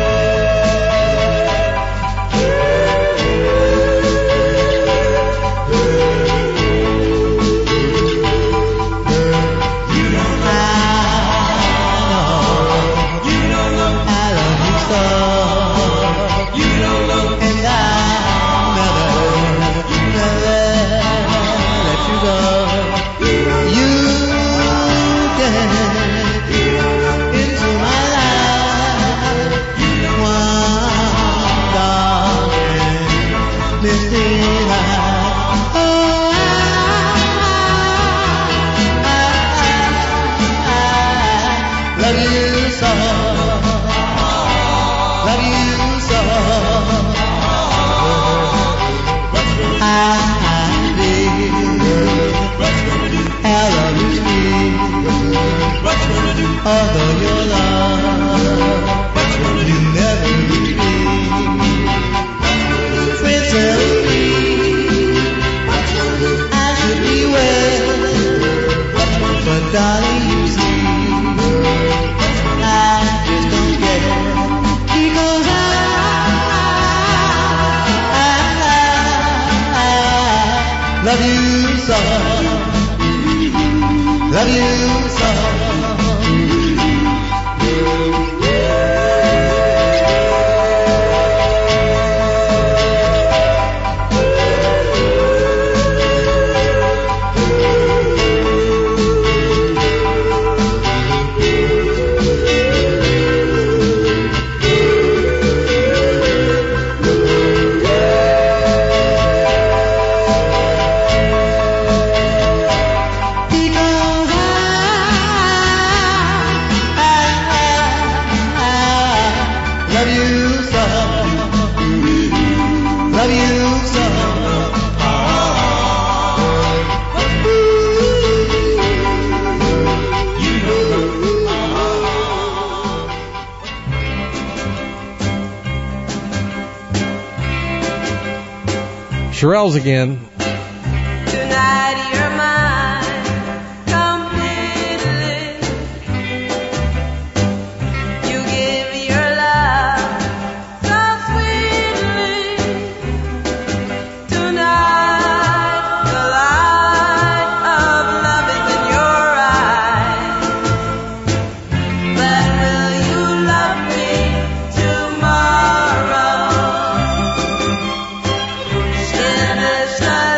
Although your love, you never leave me. Friends tell me I should be well, but darling, you see, I just don't care because I, I, I love you so, love you so. Shirelles again. Tonight you're mine completely. You give your love so sweetly. Tonight the light of love is in your eyes. But will you love me tomorrow? Sinister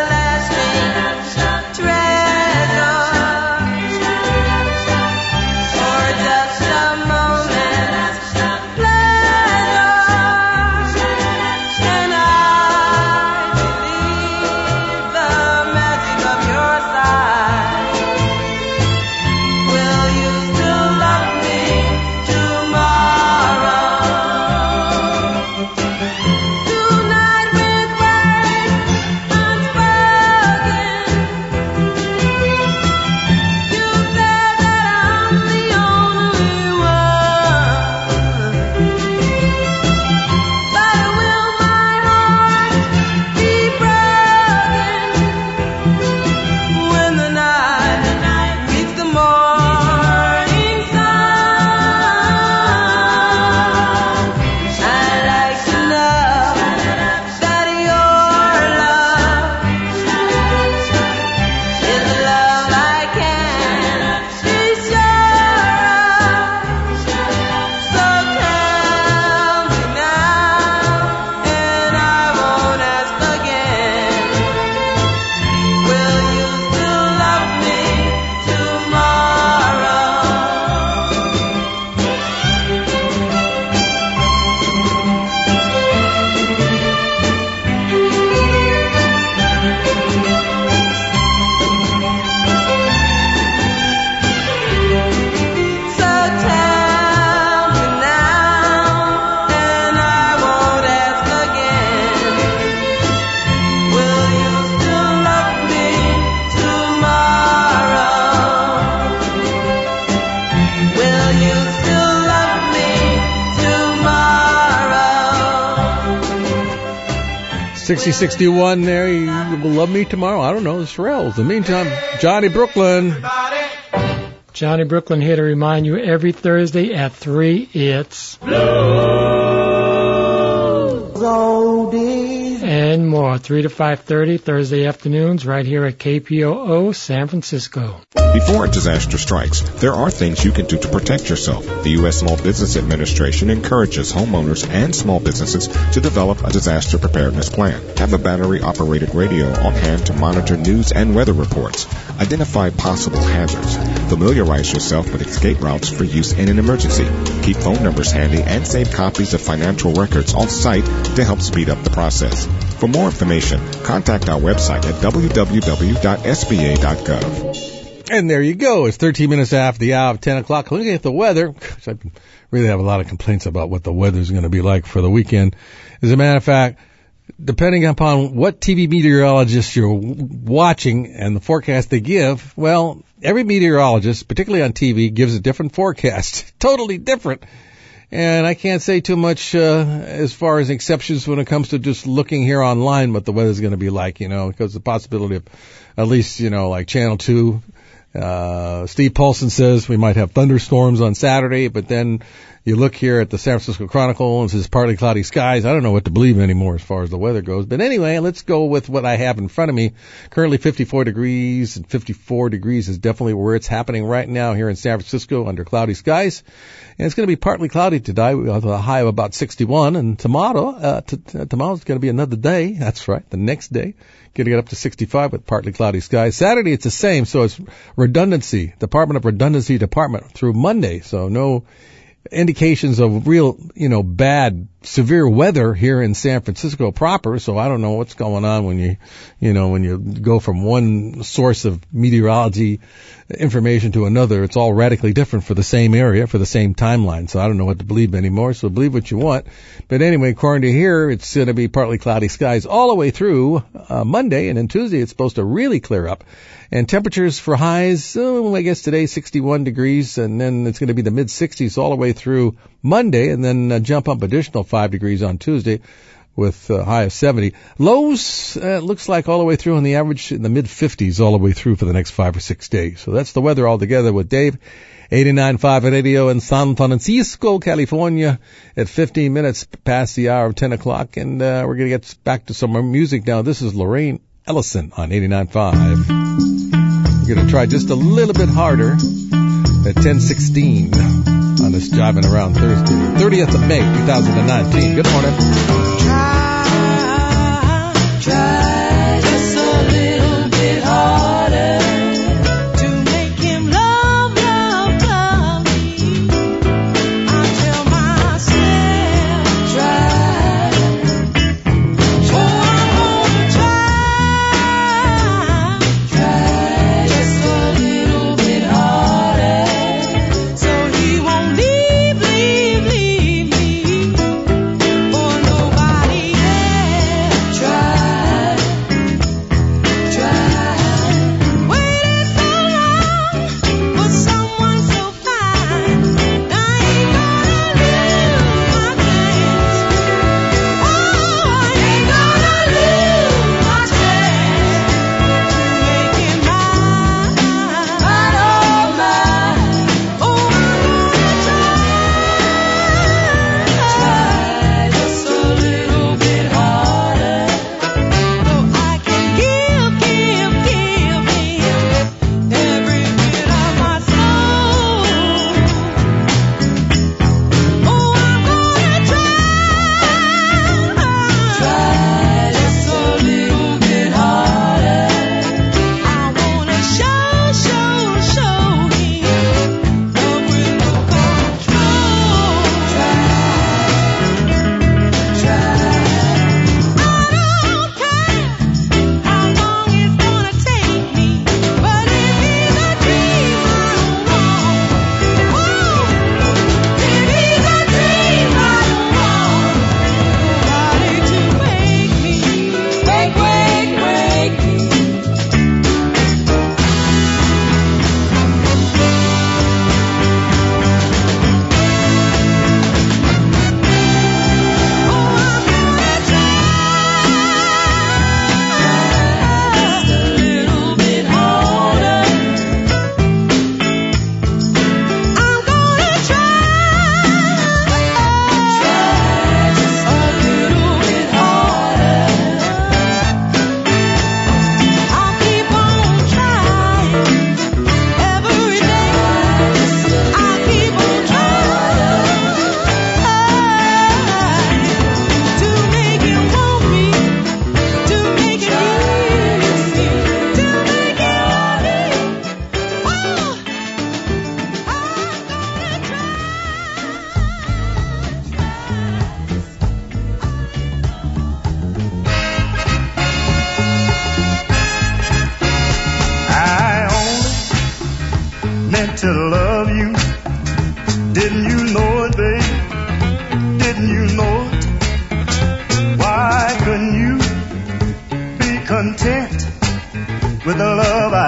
sixty sixty-one there. You will love me tomorrow. I don't know. The Shirelles. In the meantime, Johnny Brooklyn. Johnny Brooklyn here to remind you every Thursday at three, it's and more. three to five thirty Thursday afternoons right here at K P O O San Francisco. Before a disaster strikes, there are things you can do to protect yourself. The U S Small Business Administration encourages homeowners and small businesses to develop a disaster preparedness plan. Have a battery-operated radio on hand to monitor news and weather reports. Identify possible hazards. Familiarize yourself with escape routes for use in an emergency. Keep phone numbers handy and save copies of financial records on site to help speed up the process. For more information, contact our website at w w w dot s b a dot gov. And there you go. It's thirteen minutes after the hour of ten o'clock. Looking at the weather, I really have a lot of complaints about what the weather's going to be like for the weekend. As a matter of fact, depending upon what T V meteorologist you're watching and the forecast they give, well, every meteorologist, particularly on T V, gives a different forecast. Totally different. And I can't say too much uh, as far as exceptions when it comes to just looking here online what the weather's going to be like, you know, because the possibility of at least, you know, like Channel two, uh, Steve Paulson says we might have thunderstorms on Saturday, but then you look here at the San Francisco Chronicle and it says partly cloudy skies. I don't know what to believe anymore as far as the weather goes. But anyway, let's go with what I have in front of me. Currently fifty-four degrees, and fifty-four degrees is definitely where it's happening right now here in San Francisco under cloudy skies. And it's going to be partly cloudy today. We have a high of about sixty-one. And tomorrow, uh, t- t- tomorrow's going to be another day. That's right, the next day. Going to get up to sixty-five with partly cloudy skies. Saturday, it's the same. So it's redundancy, Department of Redundancy Department through Monday. So no indications of real, you know, bad, severe weather here in San Francisco proper. So I don't know what's going on when you, you know, when you go from one source of meteorology information to another. It's all radically different for the same area, for the same timeline. So I don't know what to believe anymore. So believe what you want. But anyway, according to here, it's going to be partly cloudy skies all the way through uh, Monday. And then Tuesday, it's supposed to really clear up. And temperatures for highs, oh, I guess today sixty-one degrees, and then it's going to be the mid-sixties all the way through Monday, and then uh, jump up additional five degrees on Tuesday with a high of seventy. Lows, uh, looks like all the way through on the average in the mid-fifties all the way through for the next five or six days. So that's the weather altogether with Dave. eighty-nine point five Radio in San Francisco, California at fifteen minutes past the hour of ten o'clock, and uh, we're going to get back to some more music now. This is Lorraine Ellison on eighty-nine point five. We're going to try just a little bit harder at ten sixteen on this Jiving Around Thursday, thirtieth of May, twenty nineteen. Good morning. Try, try just a little bit harder to make him love, love, love me. I tell myself, try, oh, I'm gonna try, try just a little bit harder, so he won't leave, leave, leave me for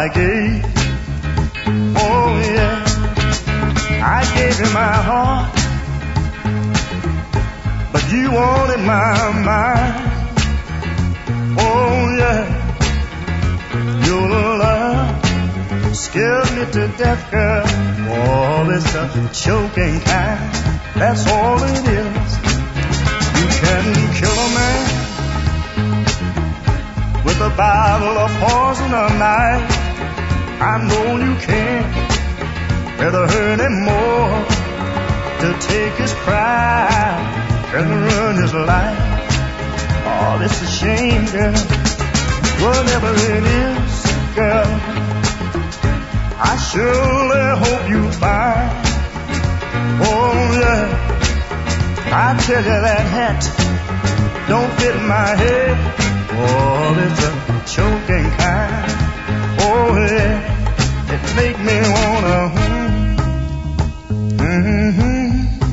I gave. Oh yeah, I gave you my heart, but you wanted my mind. Oh yeah, your love scared me to death, girl. Oh, it's a choking kind, that's all it is. You can kill a man with a bottle of poison or knife. I know you can't. Better hurt him more to take his pride and ruin his life. Oh, it's a shame, girl. Whatever it is, girl, I surely hope you find. Oh yeah, I tell you that hat don't fit my head. Oh, it's a choking kind. Oh yeah, it make me wanna. Mm-hmm.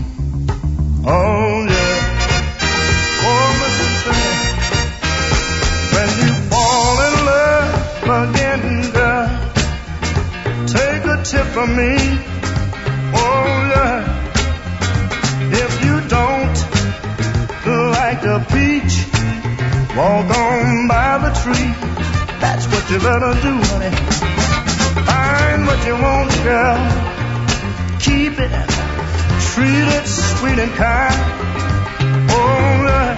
Oh yeah. Oh, listen to me. When you fall in love again, girl, take a tip from me. Oh yeah. If you don't like the peach, walk on by the tree. That's what you better do, honey. Find what you want, girl. Keep it, treat it sweet and kind. Oh, uh,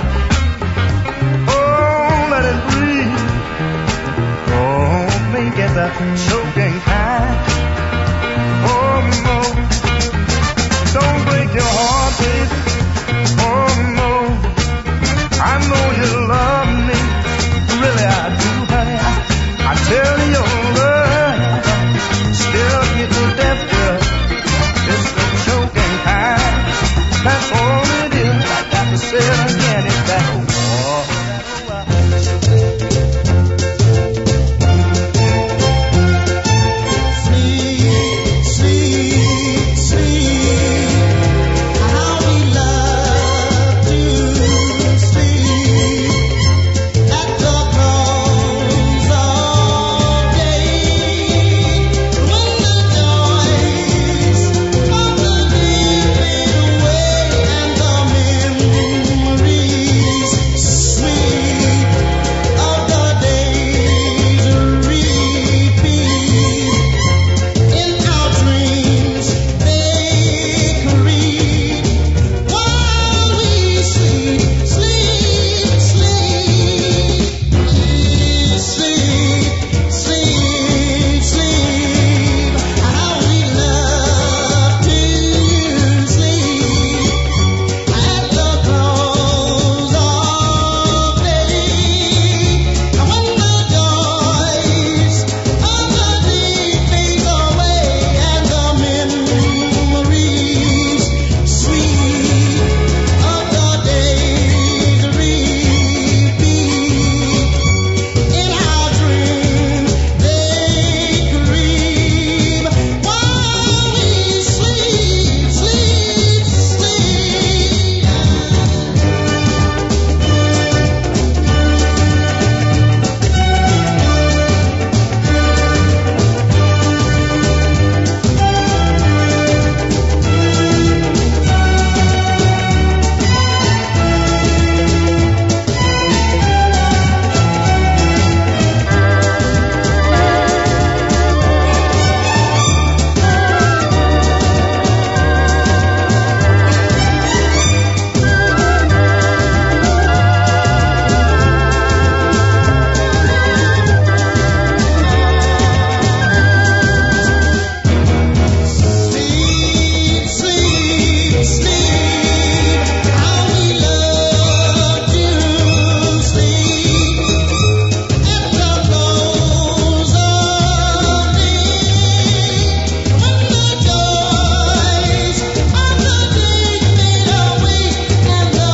oh, let it breathe. Oh, make it the choking kind. Oh no, don't break your heart, baby. Oh no, I know you love me. Really, I do, honey. I, I tell you, your love scares me to death, girl. It's the choking kind. That's all it is. I got to say it again. It's that war. Sleep, sleep, sleep. How we love to sleep at the close of day. When the joys of the day fade away and the memories sweet of the days repeat. In our dreams they creep while we sleep, sleep, sleep. Sleep, sleep, sleep. How we love to sleep at the close of day. And when the joys of the day fade away and the memories sweet of the days repeat. In our dreams they creep while we sleep, sleep, sleep. Sleep, sleep, sleep. How we love to sleep at the close of day. When the joys of the day fade away and the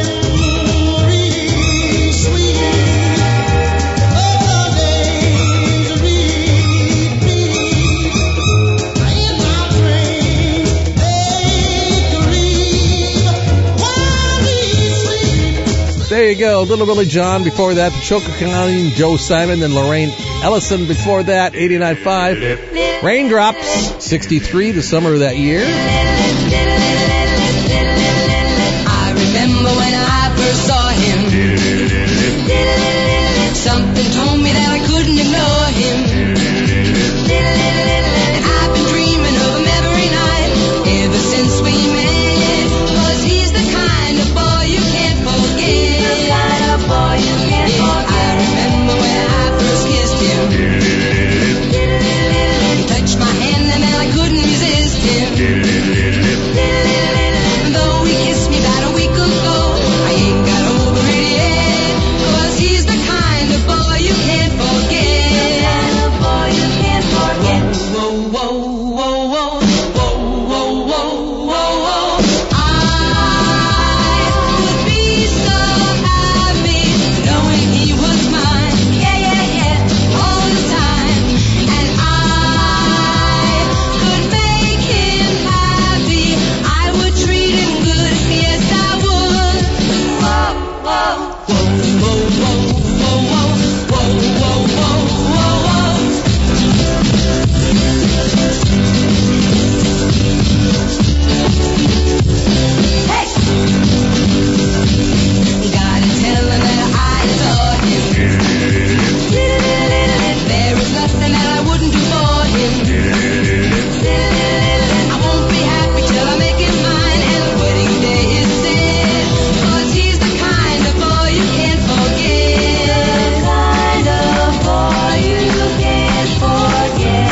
memories sweet of the days repeat. In our dreams they creep while we sleep. There you go, Little Billy John. Before that, the Choker County, Joe Simon, and Lorraine Ellison before that, eighty-nine point five. Raindrops, sixty-three, the summer of that year. I remember when I first saw him. Something told me that I couldn't ignore him. And I've been dreaming of him every night ever since we met. 'Cause he's the kind of boy you can't forget. The kind of boy you can't forget. I remember when I first kissed him. He touched my hand and then I couldn't resist him. And though he kissed me about a week ago, I ain't got over it yet. 'Cause he's the kind of boy you can't forget. The kind of boy you can't forget. Whoa, whoa, whoa, whoa, whoa, whoa, whoa, whoa, whoa. I would be so happy knowing he was mine. Yeah, yeah, yeah, all the time. And I could make him happy. I would treat him good. Yes, I would. Whoa, whoa, whoa, whoa, whoa, whoa, whoa, whoa, whoa, whoa, whoa. Hey! Gotta tell him that I adore him. There is nothing that I wouldn't do for him. I won't be happy till I make him mine and the wedding day is set. 'Cause he's the kind of boy you can't forget. The kind of boy you can't forget.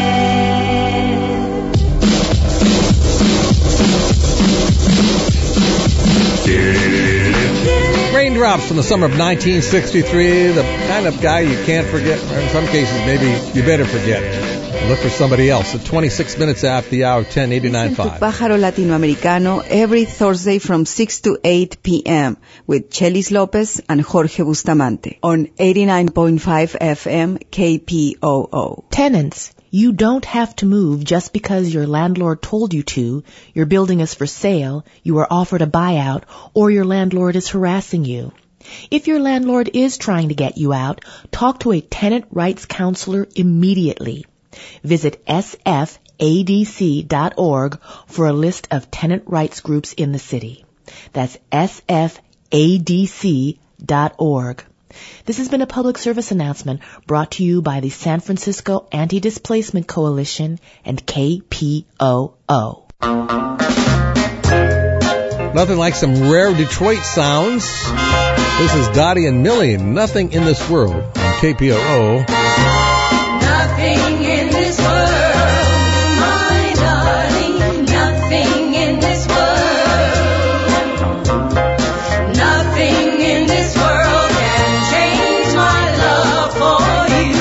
Raindrops from the summer of nineteen sixty-three, the kind of guy you can't forget, or in some cases maybe you better forget. Look for somebody else. At twenty-six minutes after the hour, ten eighty-nine point five. Pájaro Latinoamericano every Thursday from six to eight p.m. with Chelis Lopez and Jorge Bustamante on eighty-nine point five F M K P O O. Tenants, you don't have to move just because your landlord told you to, your building is for sale, you are offered a buyout, or your landlord is harassing you. If your landlord is trying to get you out, talk to a tenant rights counselor immediately. Visit S F A D C dot org for a list of tenant rights groups in the city. That's S F A D C dot org. This has been a public service announcement brought to you by the San Francisco Anti-Displacement Coalition and K P O O. Nothing like some rare Detroit sounds. This is Dottie and Millie, Nothing in This World on K P O O. Nothing in this world, my darling, nothing in this world. Nothing in this world can change my love for you.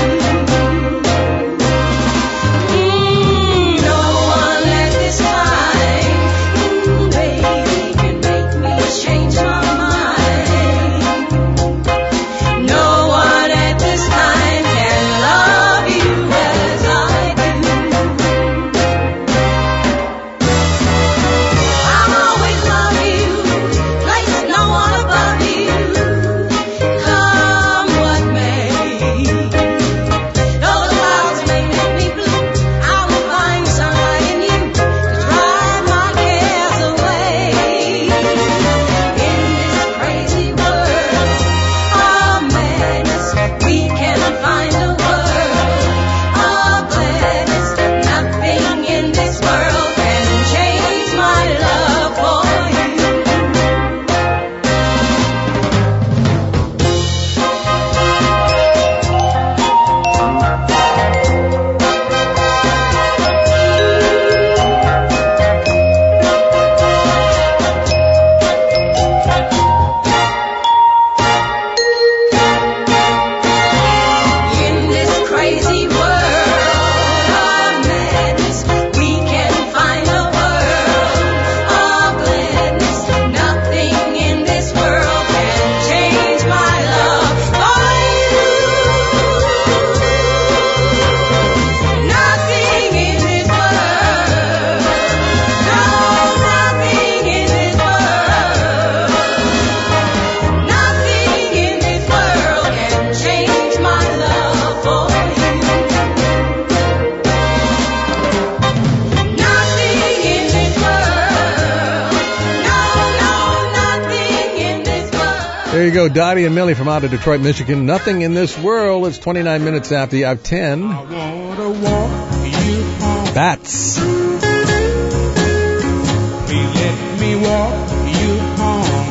Mm, no one at this time, mm, baby, can make me change my mind. No one at this time can love you as I There you go, Dottie and Millie from out of Detroit, Michigan. Nothing in this world. It's twenty-nine minutes after the hour ten. I wanna walk you home. Bats. Please let me walk you home.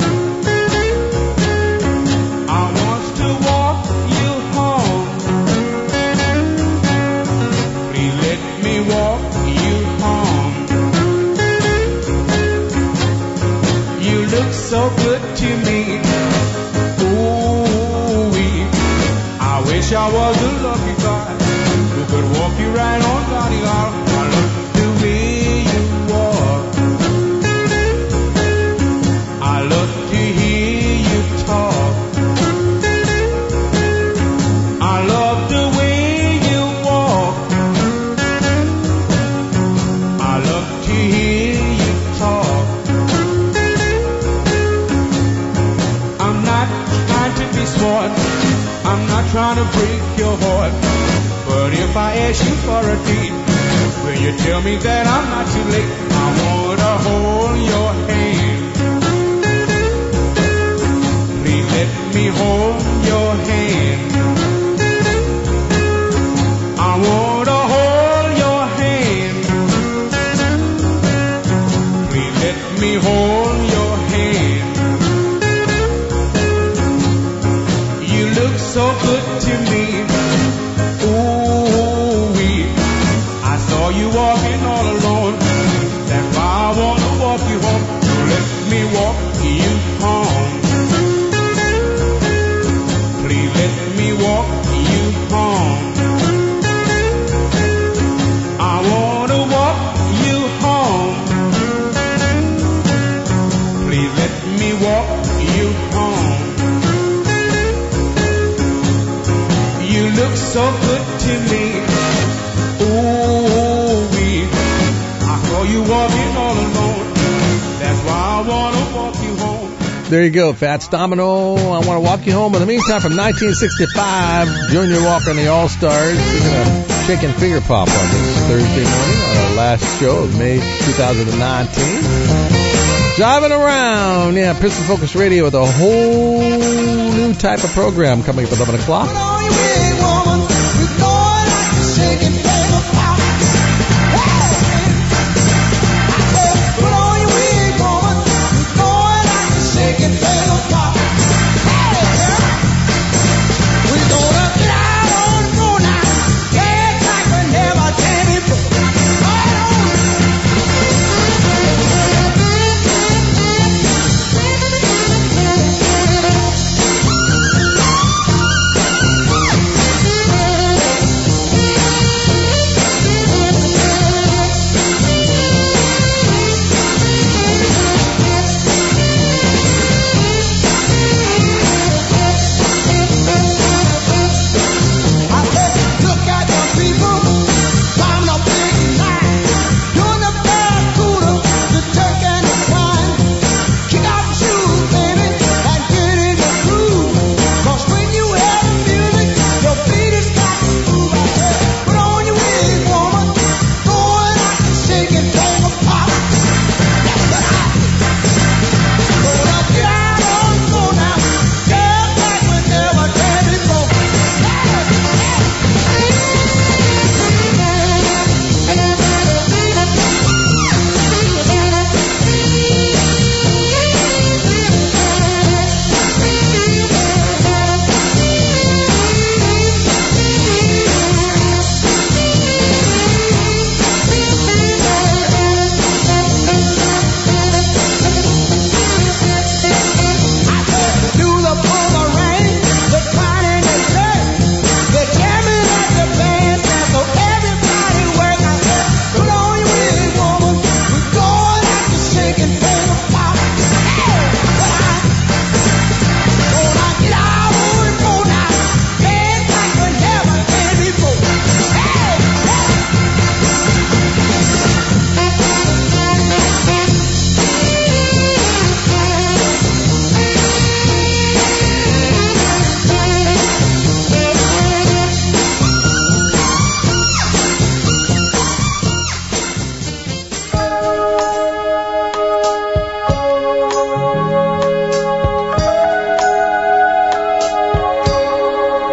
I want to walk you home. Please let me walk you home. You look so good to me. Ooh-wee. I wish I was a lucky guy who could walk you right on down the aisle. I love the way you walk. I love to hear you talk. I love the way you walk. I love to hear you talk. I'm not trying to be smart. I'm not trying to break your heart. But if I ask you for a date, will you tell me that I'm not too late? I wanna hold your hand. Please let me hold your hand. I wanna hold your hand. Please let me hold your hand. You look so good to me. Ooh-wee. I saw you walking all alone. That's why I wanna walk you home. So let me walk you home. Please let me walk you home. I wanna walk you home. Please let me walk you home. You look so good to me. Ooh-wee. I saw you walking all alone. That's why I wanna walk you home. There you go, Fats Domino. I want to walk you home. In the meantime, from nineteen sixty-five, Junior Walker and the All-Stars. We're going to shake and finger pop on this Thursday morning on our last show of May twenty nineteen. Driving around, yeah, Pistol Focus Radio with a whole new type of program coming up at eleven o'clock.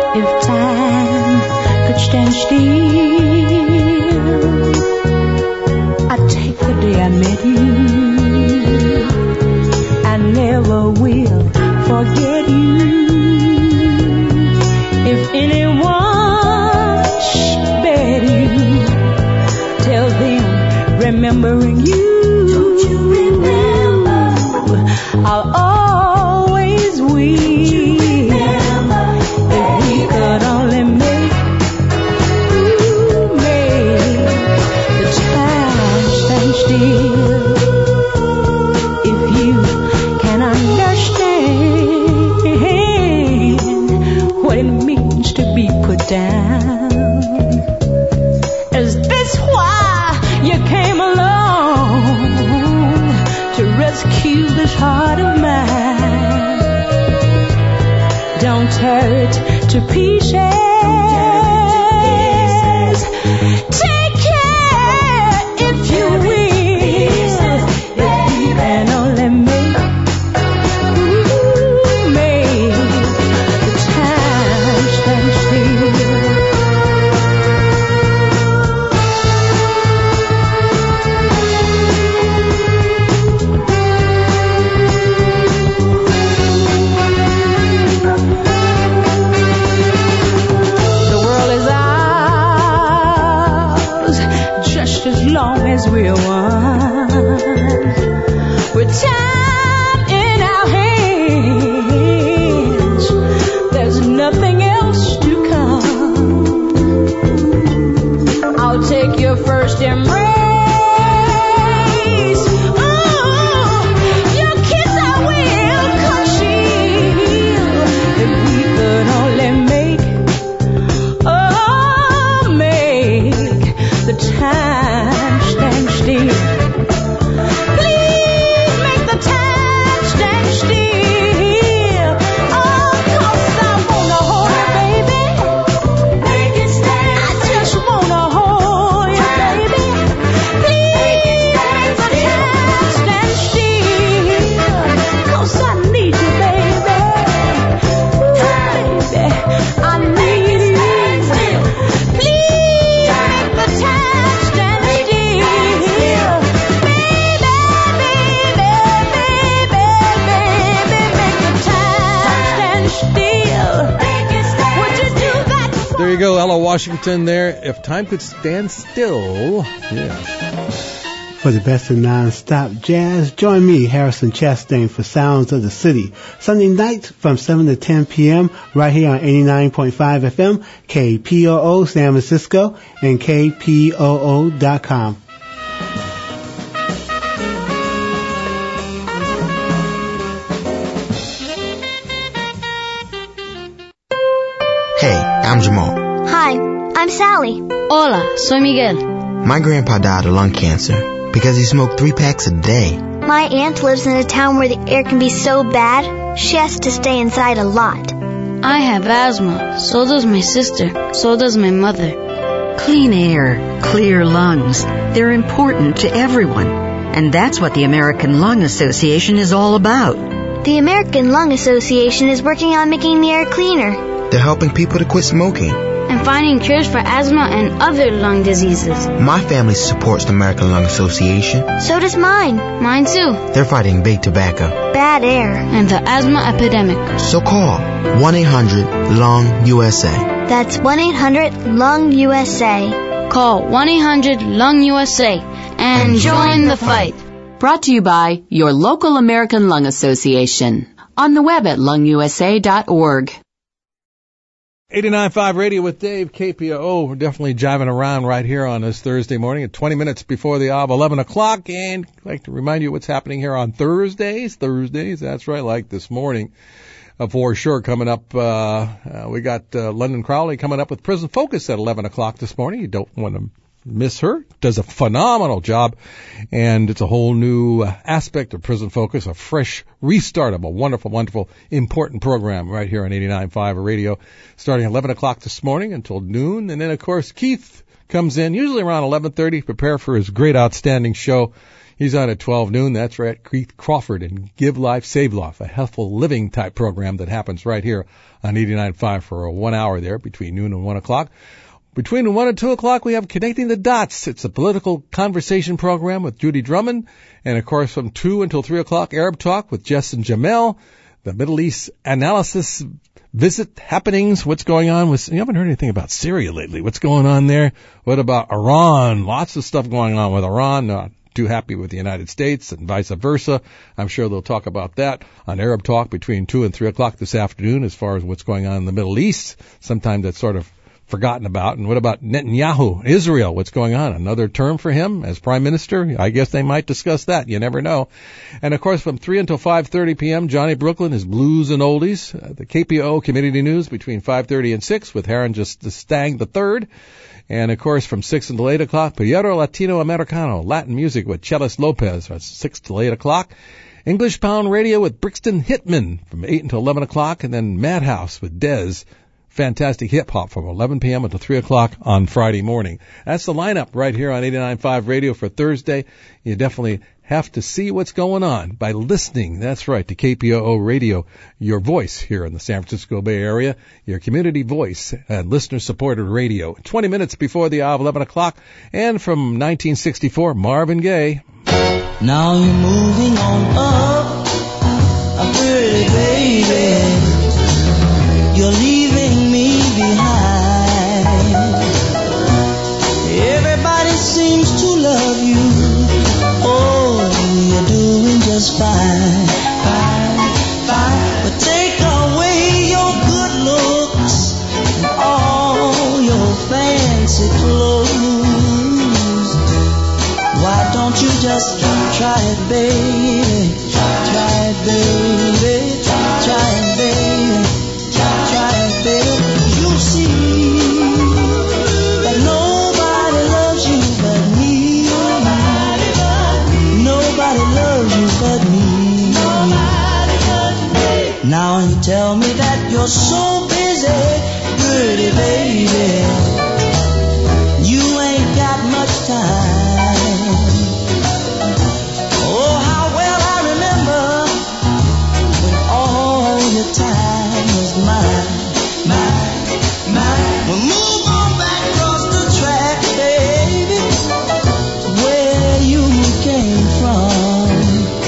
If time could stand still, I'd take the day I met you. I never will forget you. If anyone spared you, tell them remembering you. Don't you remember? I'll always weep. Down. Is this why you came along to rescue this heart of mine? Don't tear it to pieces. Take care if you will. If you can only make ooh, make the time stand still. As we're one, with time in our hands, there's nothing else to come. I'll take your first embrace. Ooh, your kiss I will conceal. If we could only make, oh, make the time stand still. Please make the time stand still. Oh, 'cause I wanna hold you, baby. Make it stand. I just wanna hold you, baby. Please make the time stand still. 'Cause I need you, baby. Ooh, baby, I need you. Please make the time stand still. There you go, Ella Washington there. If time could stand still. Yeah. For the best of non-stop jazz, join me, Harrison Chastain, for Sounds of the City. Sunday nights from seven to ten p.m. right here on eighty-nine point five F M, K P O O San Francisco, and K P O O dot com. Hey, I'm Jamal. Hi, I'm Sally. Hola, soy Miguel. My grandpa died of lung cancer because he smoked three packs a day. My aunt lives in a town where the air can be so bad, she has to stay inside a lot. I have asthma. So does my sister. So does my mother. Clean air, clear lungs. They're important to everyone. And that's what the American Lung Association is all about. The American Lung Association is working on making the air cleaner. They're helping people to quit smoking. And finding cures for asthma and other lung diseases. My family supports the American Lung Association. So does mine. Mine too. They're fighting big tobacco, bad air, and the asthma epidemic. So call one eight hundred lung U S A. That's one eight hundred lung U S A. Call one eight hundred lung U S A and, and join the fight. Brought to you by your local American Lung Association. On the web at lung u s a dot org. eighty-nine point five Radio with Dave, K P O O. We're definitely jiving around right here on this Thursday morning at twenty minutes before the hour of eleven o'clock. And I'd like to remind you what's happening here on Thursdays. Thursdays, that's right, like this morning. Uh, for sure, coming up, uh, uh we got uh, London Crowley coming up with Prison Focus at eleven o'clock this morning. You don't want to miss her. Does a phenomenal job. And it's a whole new uh, aspect of Prison Focus, a fresh restart of a wonderful, wonderful, important program right here on eighty-nine point five Radio, starting at eleven o'clock this morning until noon. And then, of course, Keith comes in usually around eleven thirty, prepare for his great, outstanding show. He's on at twelve noon. That's right, Keith Crawford and Give Life, Save Life, a healthful living type program that happens right here on eighty-nine point five for a one hour there between noon and one o'clock. Between one and two o'clock, we have Connecting the Dots. It's a political conversation program with Judy Drummond. And, of course, from two until three o'clock, Arab Talk with Jess and Jamel. The Middle East analysis, visit happenings, what's going on with, you haven't heard anything about Syria lately. What's going on there? What about Iran? Lots of stuff going on with Iran. Not too happy with the United States and vice versa. I'm sure they'll talk about that on Arab Talk between two and three o'clock this afternoon as far as what's going on in the Middle East. Sometimes that's sort of forgotten about. And what about Netanyahu, Israel? What's going on? Another term for him as prime minister? I guess they might discuss that. You never know. And, of course, from three until five thirty p.m., Johnny Brooklyn is Blues and Oldies. Uh, the K P O O Community News between five thirty and six with Heron just the Stang the Third. And, of course, from six until eight o'clock, Piero Latino Americano, Latin music with Chelis Lopez from six till eight o'clock. English Pound Radio with Brixton Hitman from eight until eleven o'clock. And then Madhouse with Dez. Fantastic hip-hop from eleven p.m. until three o'clock on Friday morning. That's the lineup right here on eighty-nine point five Radio for Thursday. You definitely have to see what's going on by listening. That's right, to K P O O Radio, your voice here in the San Francisco Bay Area, your community voice and listener-supported radio. twenty minutes before the hour of eleven o'clock, and from nineteen sixty-four, Marvin Gaye. Now you're moving on up, a pretty baby. You're leaving me behind. Everybody seems to love you. Oh, you're doing just fine, fine, fine. But take away your good looks and all your fancy clothes. Why don't you just try it, baby? Try it, baby. Try it, baby. You'll see that nobody loves you but me. Nobody, nobody loves you but me. Nobody but me. Now you tell me that you're so busy, pretty baby. You ain't got much time. Oh, how well I remember when all your time was mine. Well, move on back across the track, baby, where you came from.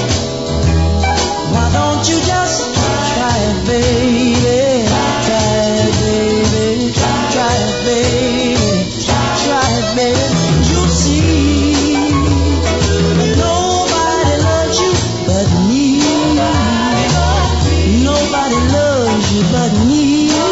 Why don't you just try it, baby? Try it, baby. Try it, baby. Try it, baby. You'll see that nobody loves you but me. Nobody loves you but me.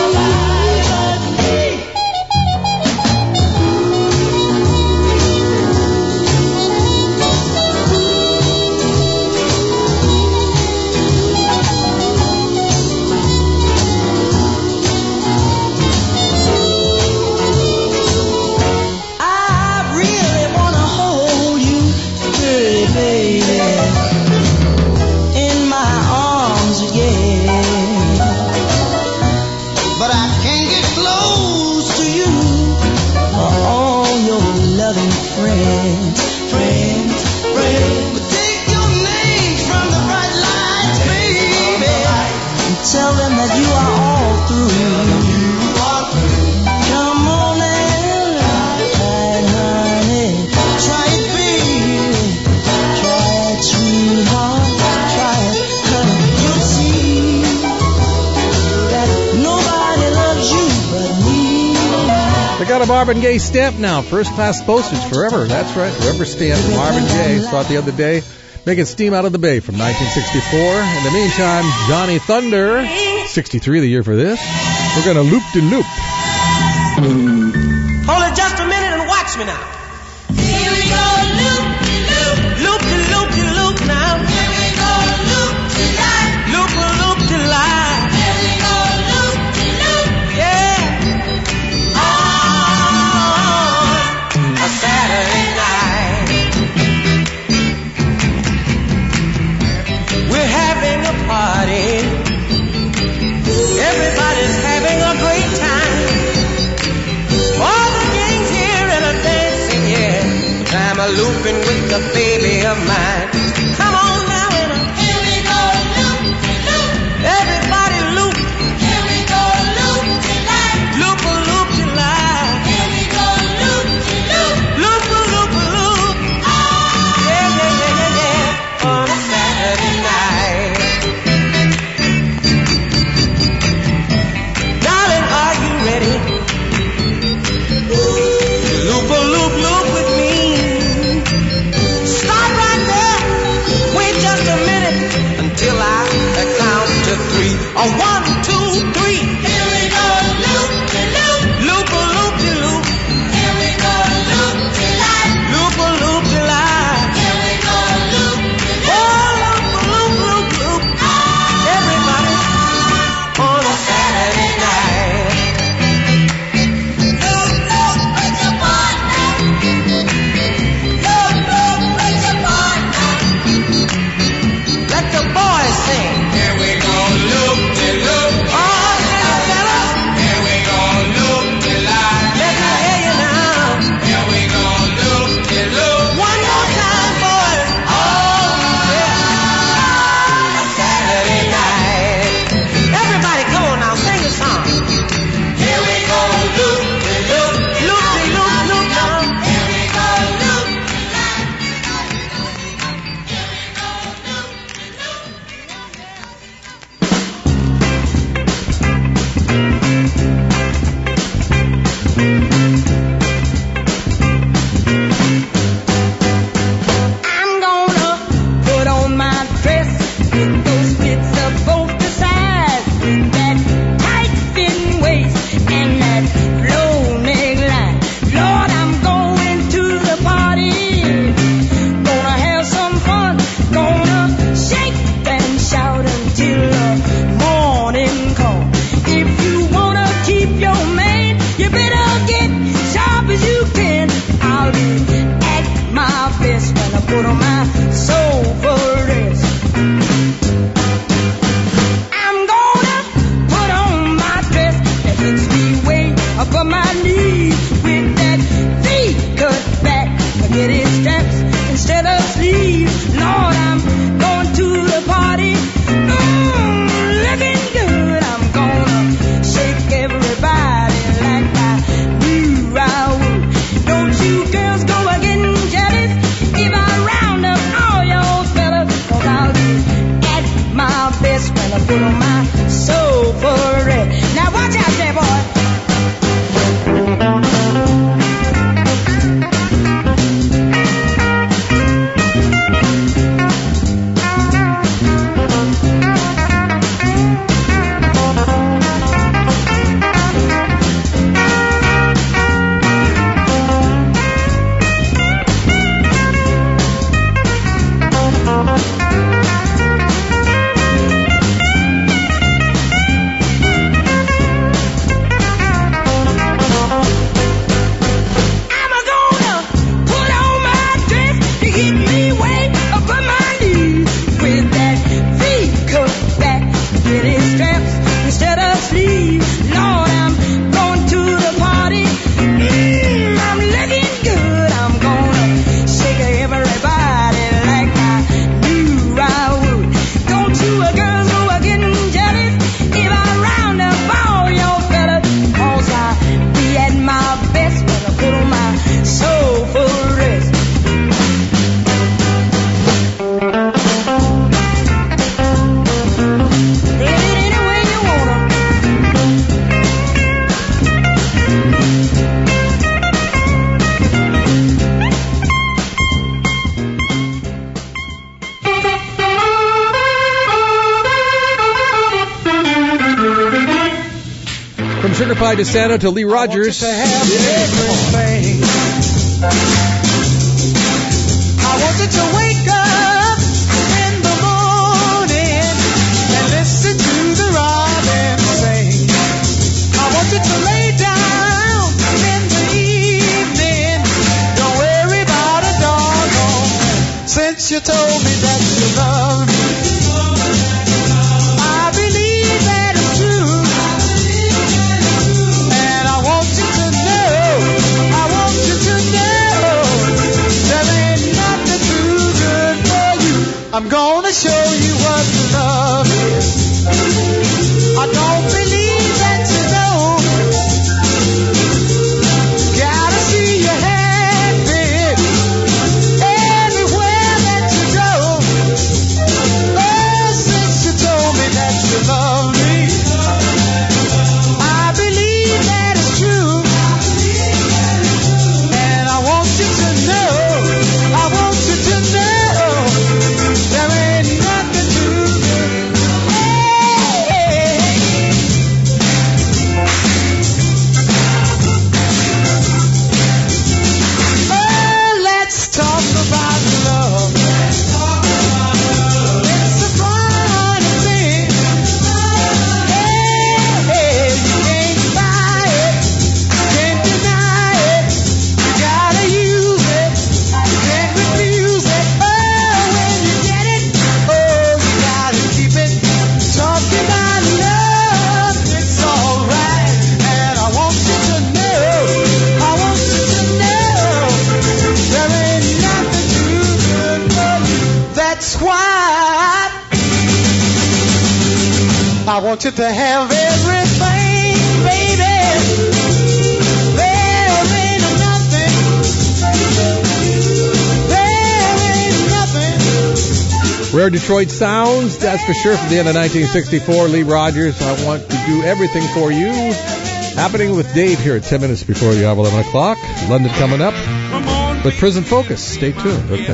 Got a Marvin Gaye stamp now. First class postage forever. That's right. Forever stamp. Marvin Gaye. Saw it the other day. Making steam out of the Bay from nineteen sixty-four. In the meantime, Johnny Thunder. sixty-three the year for this. We're going to loop de loop. Hold it just a minute and watch me now. Here we go. Loop de loop. Loop de loop de loop now. Here we go. Loop de line. Loop de loop de line. Here we go. Loop de loop. Yeah. A Saturday night, we're having a party. Everybody's having a great time. All the gangs here and a dancing, yeah. I'm a looping with the baby of mine. Come on now and uh, here we go, loop, loop. Everybody loop. Here we go, loop, tonight. Loop a loop tonight. Here we go, loop, loop. Loop a loop a loop. Ah. Yeah, yeah, yeah, yeah, yeah. On a Saturday night. Darling, are you ready? Loop a loop loop with me. Stop right there. Wait just a minute until I count to three. A one, two, three. Here we go, loop de loop. Loop a loop de loop. Here we go, loop de light. Loop a loop de light. Here we go, loop de loop. Oh, loop a loop loop loop. Everybody on a Saturday night. Let the boys sing. Here we go, loop de loop. Oh, yeah, fellas. Here we go, loop de light. Let me hear you now. Here we go, loop de loop. One more time, boys. Oh, yeah. Saturday night. Everybody, come on now, sing a song. Here we go, loop de loop. Loop de loop, loop now. Here we go, loop de light. I'm gonna put on my dress with those slits up both the sides, with that tight fitting waist and that low neckline. Lord, I'm going to the party, gonna have some fun, gonna shake and shout until the morning comes. If you wanna keep your man, you better get sharp as you can. I'll be at my best when I put on my sofa rest. I'm gonna put on my dress that hits me way above my knees, with that V-cut back, forget it straps instead of sleeves. Lord, I'm going to the party, mm, looking good. I'm gonna shake everybody like I knew I would. Don't you girls go a getting jealous if I round up all your fellas, 'cause I'll be at my best when I put on my sofa rest. Now watch out there, boy. Sugar Pie DeSanto to Lee Rogers. I want you to wake up in the morning and listen to the robin sing. I want you to lay down in the evening. Don't worry about a doggone thing. Since you told me that you love me, I believe that it's true. And I want you to know, I want you to know, there ain't nothing too good I want you to have everything, baby. There ain't nothing. There ain't nothing. Rare Detroit sounds, that's for sure, from the end of nineteen sixty-four. Lee Rogers, I want to do everything for you. Happening with Dave here at ten minutes before the hour, eleven o'clock. London coming up with Prison Focus. Stay tuned, okay?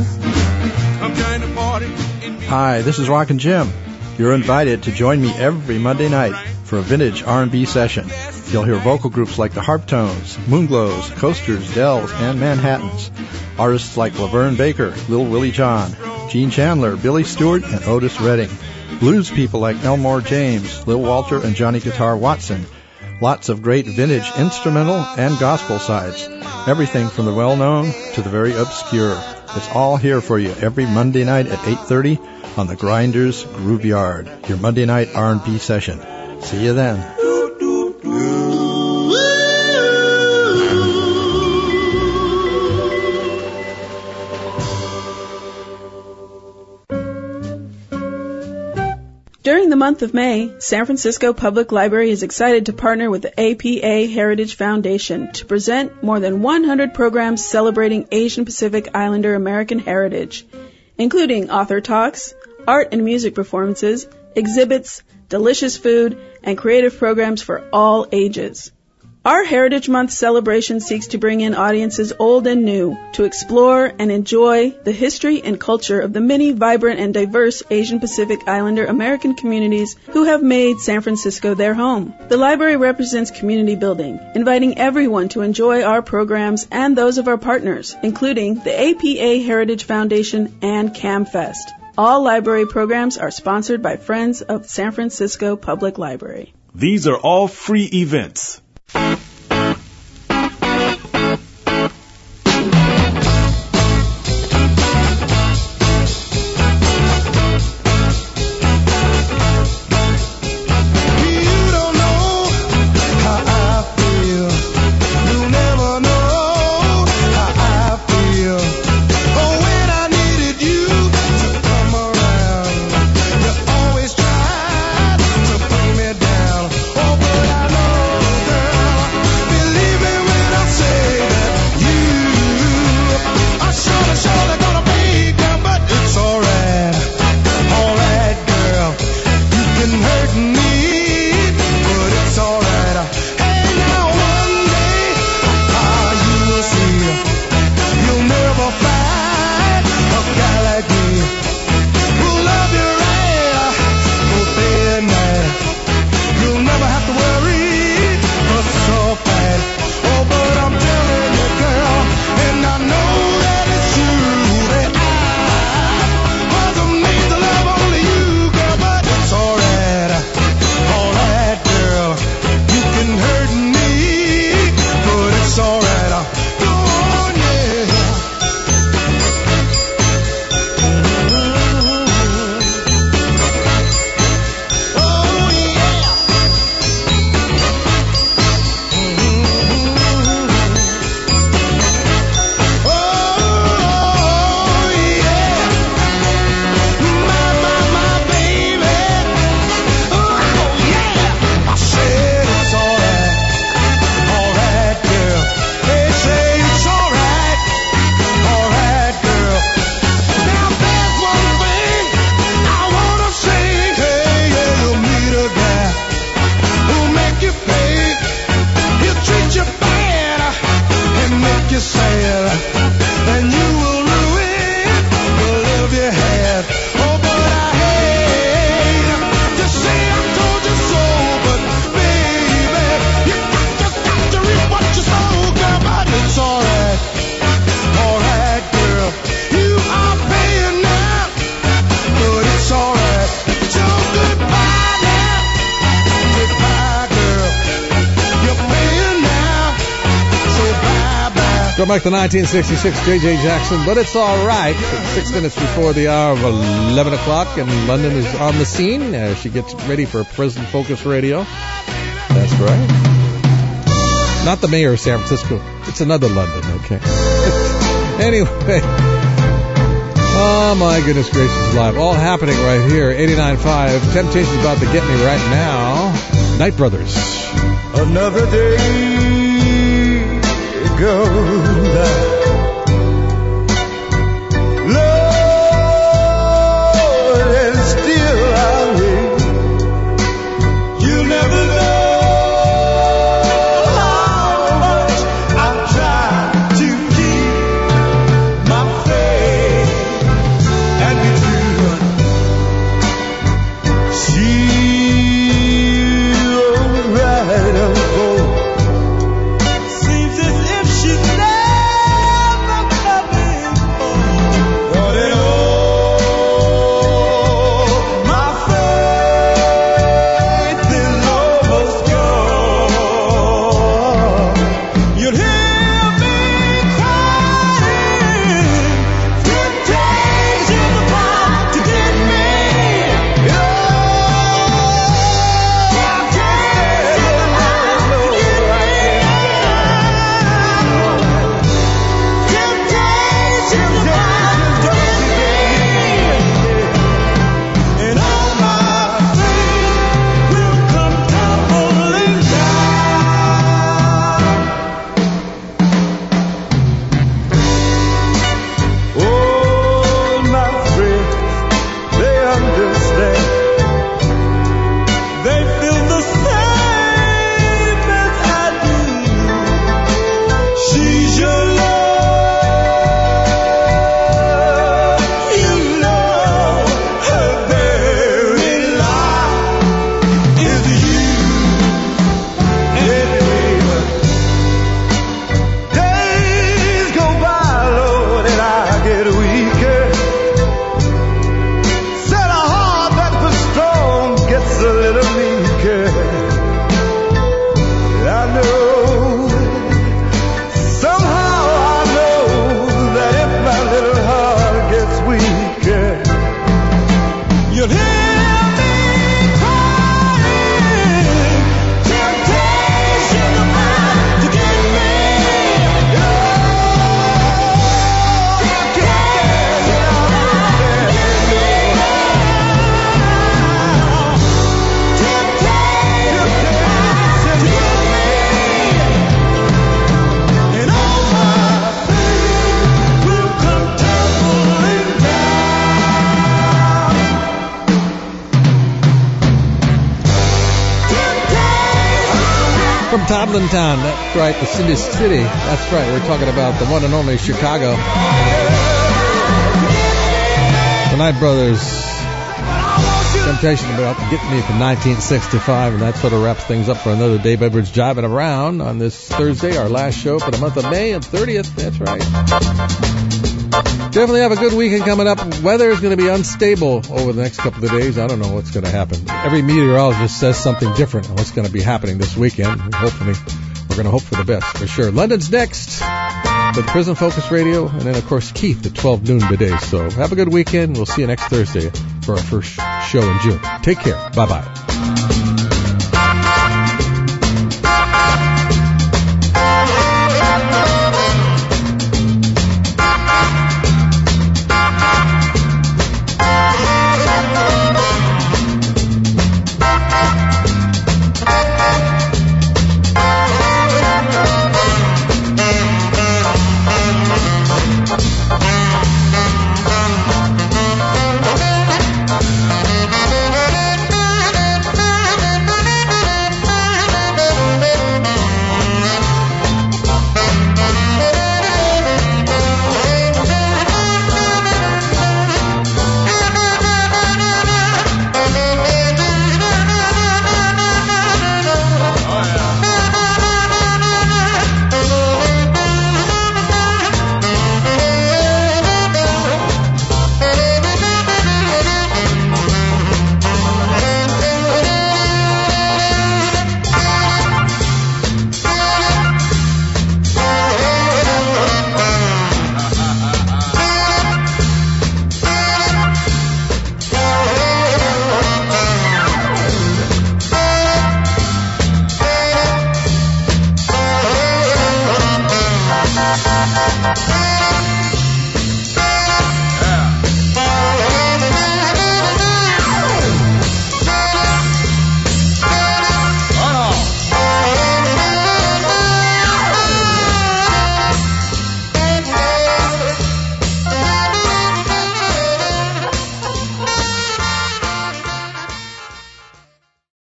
Hi, this is Rockin' Jim. You're invited to join me every Monday night for a vintage R and B session. You'll hear vocal groups like the Harptones, Moonglows, Coasters, Dells, and Manhattans. Artists like Laverne Baker, Lil Willie John, Gene Chandler, Billy Stewart, and Otis Redding. Blues people like Elmore James, Lil Walter, and Johnny Guitar Watson. Lots of great vintage instrumental and gospel sides. Everything from the well-known to the very obscure. It's all here for you every Monday night at eight thirty on the Grinders Groove Yard. Your Monday night R and B session. See you then. During the month of May, San Francisco Public Library is excited to partner with the A P A Heritage Foundation to present more than one hundred programs celebrating Asian Pacific Islander American heritage, including author talks, art and music performances, exhibits, delicious food, and creative programs for all ages. Our Heritage Month celebration seeks to bring in audiences old and new to explore and enjoy the history and culture of the many vibrant and diverse Asian Pacific Islander American communities who have made San Francisco their home. The library represents community building, inviting everyone to enjoy our programs and those of our partners, including the A P A Heritage Foundation and CamFest. All library programs are sponsored by Friends of San Francisco Public Library. These are all free events. Go back to nineteen sixty-six, J J Jackson, but it's all right. It's six minutes before the hour of eleven o'clock, and London is on the scene as she gets ready for Prison Focus Radio. That's right. Not the mayor of San Francisco. It's another London, okay? Anyway, Oh, my goodness gracious, live. All happening right here. eighty-nine point five. Temptation's about to get me right now. Night Brothers. Another day goes by. Lord, and still I wait. You never know how much I try to keep my faith and be true. She's alright, I'm cold. Seems as if she's never coming home. But in all, my faith is almost gone. You'll hear me crying. Temptation's about to get me. Oh, temptation's about to get me. Temptation's about to get me. And all my faith will come tumbling down. Oh, my friends, they understand. They feel the same as I do. She's your love. You know her very life is you. And baby, days go by, Lord, and I get weaker. Said a heart that was strong gets a little weaker. I know, somehow I know that if my little heart gets weaker, you'll hear me crying. Temptation's about to get me. Oh, temptation's about to get me. Temptation's about to get me. And all my faith will come tumbling down. From Toblin Town, that's right, the Cindy City. That's right, we're talking about the one and only Chicago. The Night Brothers. Temptation about to get me from nineteen sixty-five, and that sort of wraps things up for another Dave Edwards Jiving Around on this Thursday, our last show for the month of May and thirtieth. That's right. Definitely have a good weekend coming up. Weather is going to be unstable over the next couple of days. I don't know what's going to happen. Every meteorologist says something different on what's going to be happening this weekend. Hopefully, we're going to hope for the best, for sure. London's next with Prison Focus Radio, and then, of course, Keith at twelve noon today. So have a good weekend. We'll see you next Thursday for our first show in June. Take care. Bye-bye.